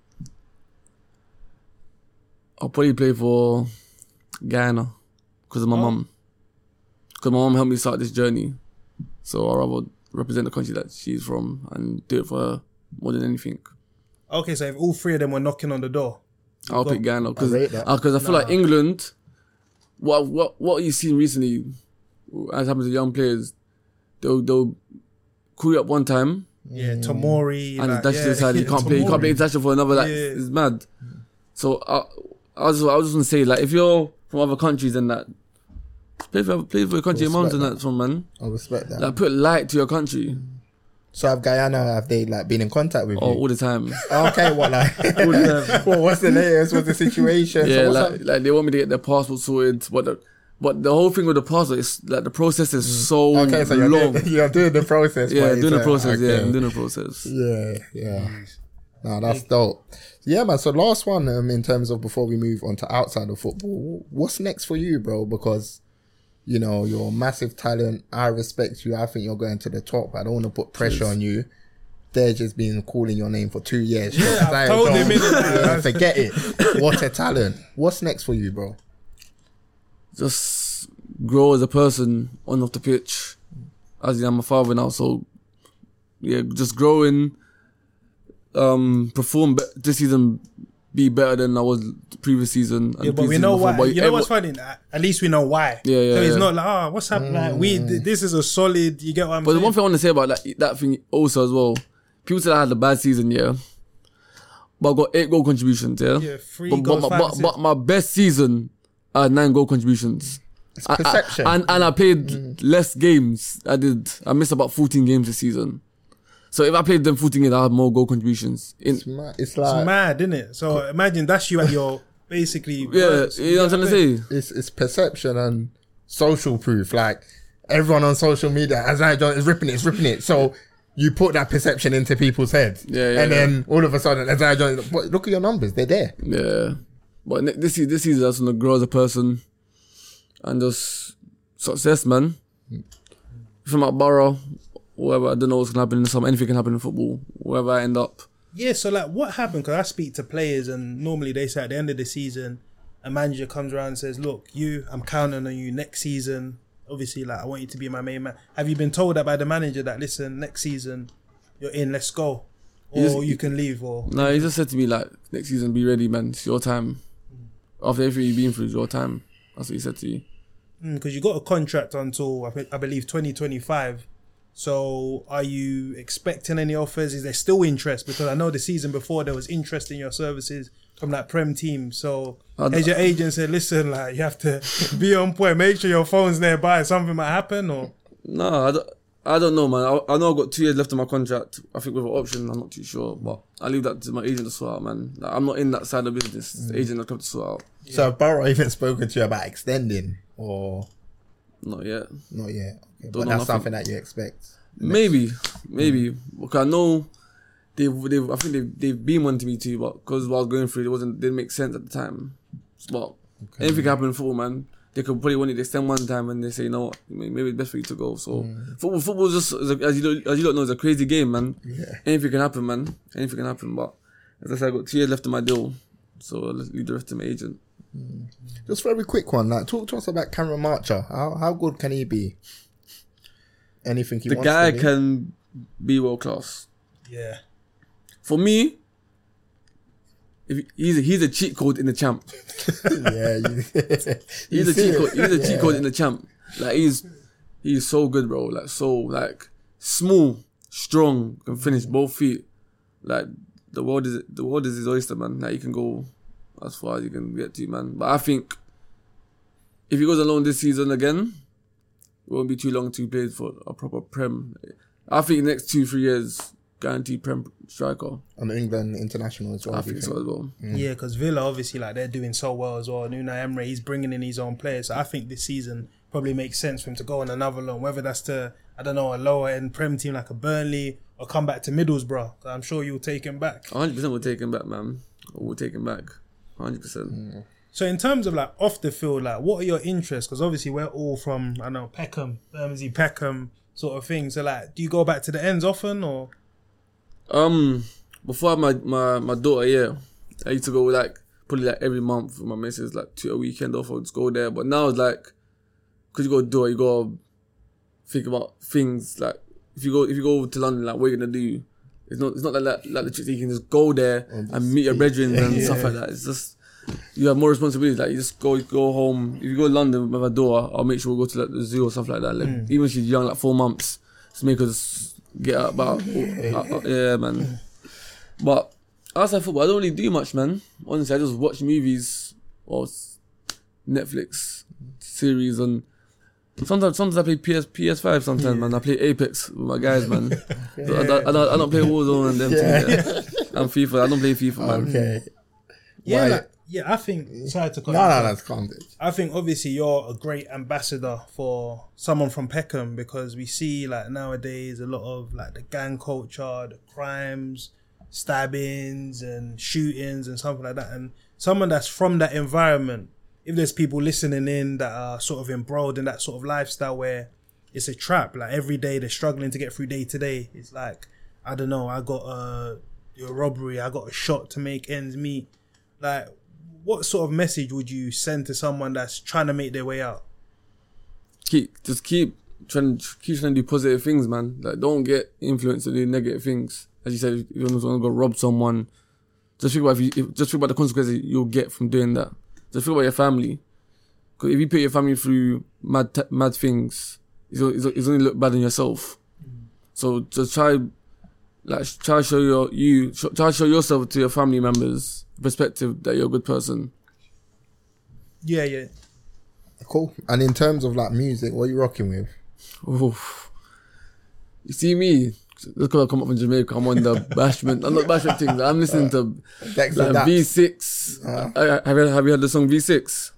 I'll probably play for Guyana because of my oh. mum. Because my mum helped me start this journey. So I'd rather represent the country that she's from and do it for her more than anything. Okay, so if all three of them were knocking on the door, I'll pick Guyana because I, I, I feel nah. like England... what what what you seen recently, as happens to young players, they'll they'll call you up one time. Yeah, Tomori. And like, that's yeah, just how you can't play. You can't play international for another. Like Yeah. it's mad. So I, I was I was just gonna say, like, if you're from other countries and that, play for play for your country, your moms and that, from man. I respect that. Like, put light to your country. So have Guyana, have they like been in contact with Oh, you? all the time. Okay, what like? well, what's the latest? What's the situation? Yeah, so what's like up? like they want me to get their passport sorted, but the but the whole thing with the passport is like the process is so Okay, so you're long. doing, you're doing the process. Yeah, but it's doing the a- process. Yeah, okay. I'm doing the process. Yeah, yeah. No, that's dope. Yeah, man. So last one, um, in terms of before we move on to outside of football, what's next for you, bro? Because you know you're a massive talent. I respect you. I think you're going to the top. I don't want to put pressure on you. They're just been calling your name for two years. Yeah, I've Like, told don't- him, innit? yeah, forget it. What a talent. What's next for you, bro? Just grow as a person on and off the pitch. As you know, I'm a father now, so yeah, just growing. Um, perform be- this season, be better than I was the previous season. and Yeah, but we pre-season know before, why. but You know every- what's funny? At least we know why. Yeah, yeah, So it's yeah. not like, oh, what's happening? Like, we, th- this is a solid. You get what I'm But the saying? one thing I want to say about that that thing also as well, people said I had a bad season, yeah. But I got eight goal contributions, yeah. Yeah, three but, goals, but, five but, assists. but my best season, I had nine goal contributions. It's I- I- perception. and and I played less games. I did. I missed about fourteen games this season. So if I played them fourteen games, I had more goal contributions. In It's, mad. it's It's like mad, isn't it? So imagine that's you at your basically. yeah, worst. you know what I'm trying to say. it's it's perception and social proof. Like everyone on social media, as I don't, is ripping it, is ripping it. So you put that perception into people's heads, Yeah, yeah, and then all of a sudden, as I don't, but look at your numbers, they're there. Yeah, but ne- this is this season, I just want to grow as a person and just success, man. From at Borough, whatever, I don't know what's gonna happen in the summer. Anything can happen in football. Wherever I end up. Yeah, so like what happened? Because I speak to players and normally they say at the end of the season, a manager comes around and says, look, you, I'm counting on you next season. Obviously, like I want you to be my main man. Have you been told that by the manager that, listen, next season, you're in, let's go? Or He just- you can leave or... No, he just said to me like, next season, be ready, man. It's your time. After everything you've been through, it's your time. That's what he said to you. Because you got a contract until, I, I believe, twenty twenty-five. So are you expecting any offers? Is there still interest? Because I know the season before there was interest in your services from that Prem team. So I'd- has your agent said, listen, like you have to be on point, make sure your phone's nearby, something might happen or... No, I don't, I don't know, man. I, I know I've got two years left on my contract. I think with an option, I'm not too sure. But I leave that to my agent to sort out, man. Like, I'm not in that side of business. It's the agent that comes to sort out. So have Borough even spoken to you about extending, or Not yet. not yet? Okay, Don't but know that's nothing. something that you expect. Maybe, maybe. Because I know they've, they've I think they've, they've been wanting me to, but because what I was going through, it wasn't didn't make sense at the time. But anything can happen in football, man. They could probably want you to extend one time and they say, you know what, maybe it's best for you to go. So football, football is just, is a, as you don't, as you don't know, it's a crazy game, man. Yeah. Anything can happen, man. Anything can happen. But as I said, I got two years left in my deal, so let's leave the rest to my agent. Just very quick one. Like, talk to us about Cameron Marcher. How how good can he be? Anything he The wants guy to be? can be world class. Yeah. For me, if he's a, he's a cheat code in the champ. yeah, you, He's you a see cheat it. code. He's a cheat Yeah. code in the champ. Like he's he's so good, bro. Like so like small, strong, can finish both feet. Like the world is the world is his oyster, man. Like you can go as far as you can get to, man. But I think if he goes alone this season again, it won't be too long to play for a proper Prem. I think next two three years guaranteed Prem striker. On England international as well. I do you think so as well. Yeah, because Villa, obviously, like they're doing so well as well. And Unai Emery, he's bringing in his own players. So I think this season probably makes sense for him to go on another loan, whether that's to, I don't know, a lower end Prem team like a Burnley or come back to Middlesbrough. I'm sure you'll take him back. one hundred percent we'll take him back, man. We'll take him back. one hundred percent. So in terms of like off the field, like what are your interests? Because obviously we're all from, I know, Peckham, Bermondsey, Peckham sort of thing. So like, do you go back to the ends often or? Um, before I had my, my, my daughter, yeah, I used to go like probably like every month with my missus, like to a weekend off, I would just go there. But now it's like, cause you go do it, you go think about things like if you go if you go over to London, like what you're gonna do. It's not it's not like like, like the trick that you can just go there and meet your brethren and Yeah. stuff like that. It's just you have more responsibility. Like you just go go home. If you go to London with my daughter, I'll make sure we go to like the zoo or stuff like that. Like Mm. even if she's young, like four months, just make her just get out about. Yeah, uh, uh, yeah man. But outside football, I don't really do much, man. Honestly, I just watch movies or s- Netflix series and. Sometimes, sometimes I play P S P S five. Sometimes, man, I play Apex with my guys, man. So I, don't, I, don't, I don't play Warzone and them. Yeah. Things, yeah. I'm FIFA. I don't play FIFA, man. Okay. Yeah, Why- like, yeah. I think. Sorry to cut. No, you no, short. no, it's calm. I think obviously you're a great ambassador for someone from Peckham because we see like nowadays a lot of like the gang culture, the crimes, stabbings and shootings and something like that. And someone that's from that environment, if there's people listening in that are sort of embroiled in that sort of lifestyle where it's a trap, like every day they're struggling to get through day to day. It's like, I don't know, I got a, a robbery, I got a shot to make ends meet. Like, what sort of message would you send to someone that's trying to make their way out? Keep just keep trying, keep trying to do positive things, man. Like don't get influenced to do negative things. As you said, if you want to go rob someone, just think about if you, if, just think about the consequences you'll get from doing that. Just think about your family. Because if you put your family through mad t- mad things, it's, it's, it's only look bad on yourself. Mm. So just try, like, try to show your you sh- try to show yourself to your family members perspective that you're a good person. Yeah, yeah. Cool. And in terms of like music, what are you rocking with? Oof. You see me. Just because I come up from Jamaica, I'm on the bashment. I'm not bashment things. I'm listening to Dexter like Daps. V six. Uh. Uh, have you have you heard the song V six?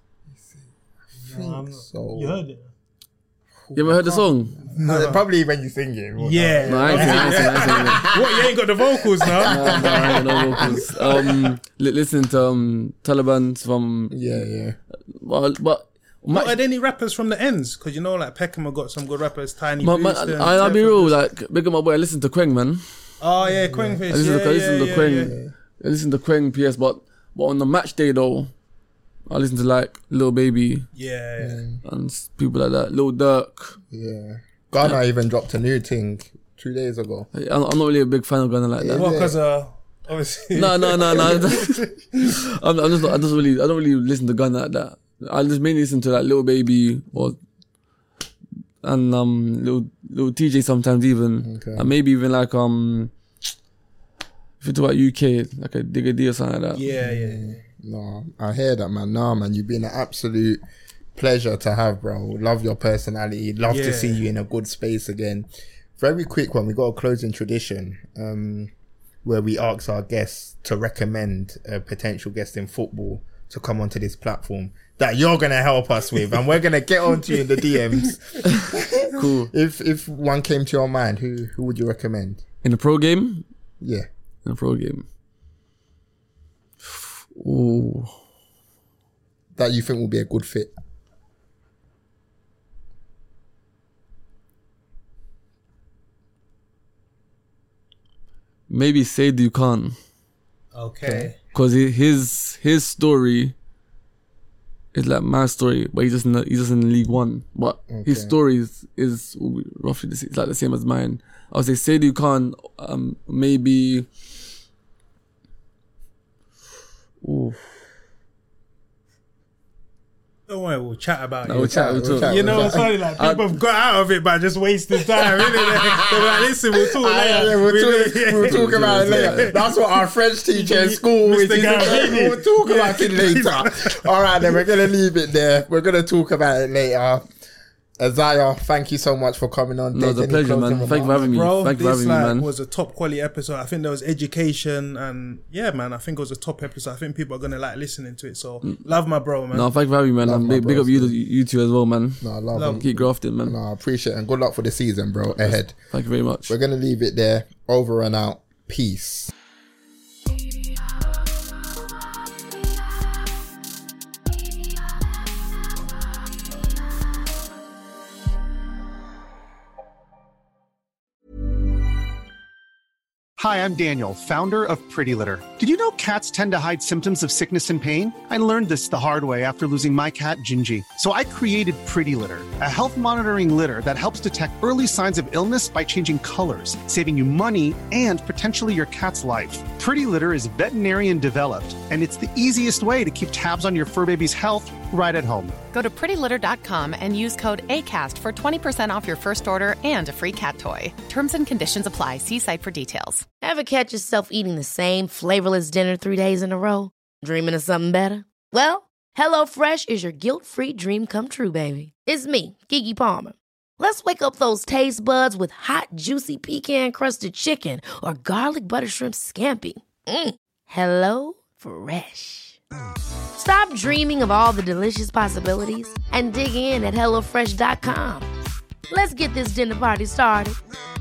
Um, So you heard it? You ever heard the song? no, probably when you sing it. well, Yeah. No, I ain't singing, I ain't singing, I ain't singing it. What, you ain't got the vocals now? No, no, I ain't no vocals. Um, li- listen to um, Taliban's from. Yeah, yeah. Well, but What, are there any rappers from the ends? Because you know, like Peckham have got some good rappers, Tiny my, my, Boost. and I, I'll be Teflon. real. Like, big up my boy. I listen to Queng, man. Oh yeah, Quengfish. I listen Yeah, to, I listen yeah, to yeah, Queng. yeah. I listen to Queng P S, but but on the match day though, I listen to like Lil Baby Yeah, yeah. and s- people like that. Lil Durk. Yeah. Ghana even dropped a new thing two days ago. I- I'm I'm not really a big fan of Ghana like that. What? Because uh, obviously. No, no, no, no. I'm, I'm just, I just really, I don't really listen to Ghana like that. I just mainly listen to like Lil Baby or and um Lil Lil T J sometimes even, Okay. and maybe even like um if you talk about U K like a Digga D or something like that. Yeah, yeah. No, I hear that, man. Nah, man, you've been an absolute pleasure to have, bro. Love your personality. Love Yeah. to see you in a good space again. Very quick one. We got a closing tradition um, where we ask our guests to recommend a potential guest in football to come onto this platform that you're gonna help us with, and we're gonna get onto you in the D Ms. Cool. If if one came to your mind, who who would you recommend? In a pro game, Yeah. in a pro game. Ooh, That you think will be a good fit. maybe Seydou Khan. Okay. Cause he, his his story is like my story, but he's just in the, he's just in League One. But his Okay. story is, is roughly the, same- it's like the same as mine. I would say Seydou Khan, um, maybe. Ooh, Don't worry, we'll chat about no, it. we'll chat. We'll we'll talk. chat. You know, it's funny, like people have got out of it by just wasting time. Really, they're like, listen, we'll talk Ah, later. yeah, yeah, we'll, Really, talk, yeah. we'll talk about it later. That's what our French teacher in school always Mister used to say. Gambini. We'll talk about it later. All right, then we're going to leave it there. We're going to talk about it later. Azaya, thank you so much for coming on. No, it's a Any pleasure, closing man. Thank you for remarks? having me. Bro, Thank you for this having me, like man. was a top quality episode. I think there was education and yeah, man. I think it was a top episode. I think people are gonna like listening to it. So love my bro, man. No, thank you for having me, man. Love And my big, big bros, up you, you two as well, man. No, I love, Love. it. Keep grafting, man. No, I appreciate it. And good luck for the season, bro, ahead. Thank you very much. We're going to leave it there. Over and out. Peace. Hi, I'm Daniel, founder of Pretty Litter. Did you know cats tend to hide symptoms of sickness and pain? I learned this the hard way after losing my cat, Gingy. So I created Pretty Litter, a health monitoring litter that helps detect early signs of illness by changing colors, saving you money and potentially your cat's life. Pretty Litter is veterinarian developed, and it's the easiest way to keep tabs on your fur baby's health right at home. Go to pretty litter dot com and use code ACAST for twenty percent off your first order and a free cat toy. Terms and conditions apply. See site for details. Ever catch yourself eating the same flavorless dinner three days in a row? Dreaming of something better? Well, HelloFresh is your guilt-free dream come true, baby. It's me, Keke Palmer. Let's wake up those taste buds with hot, juicy pecan-crusted chicken or garlic butter shrimp scampi. Mm. Hello Fresh. Stop dreaming of all the delicious possibilities and dig in at hello fresh dot com. Let's get this dinner party started.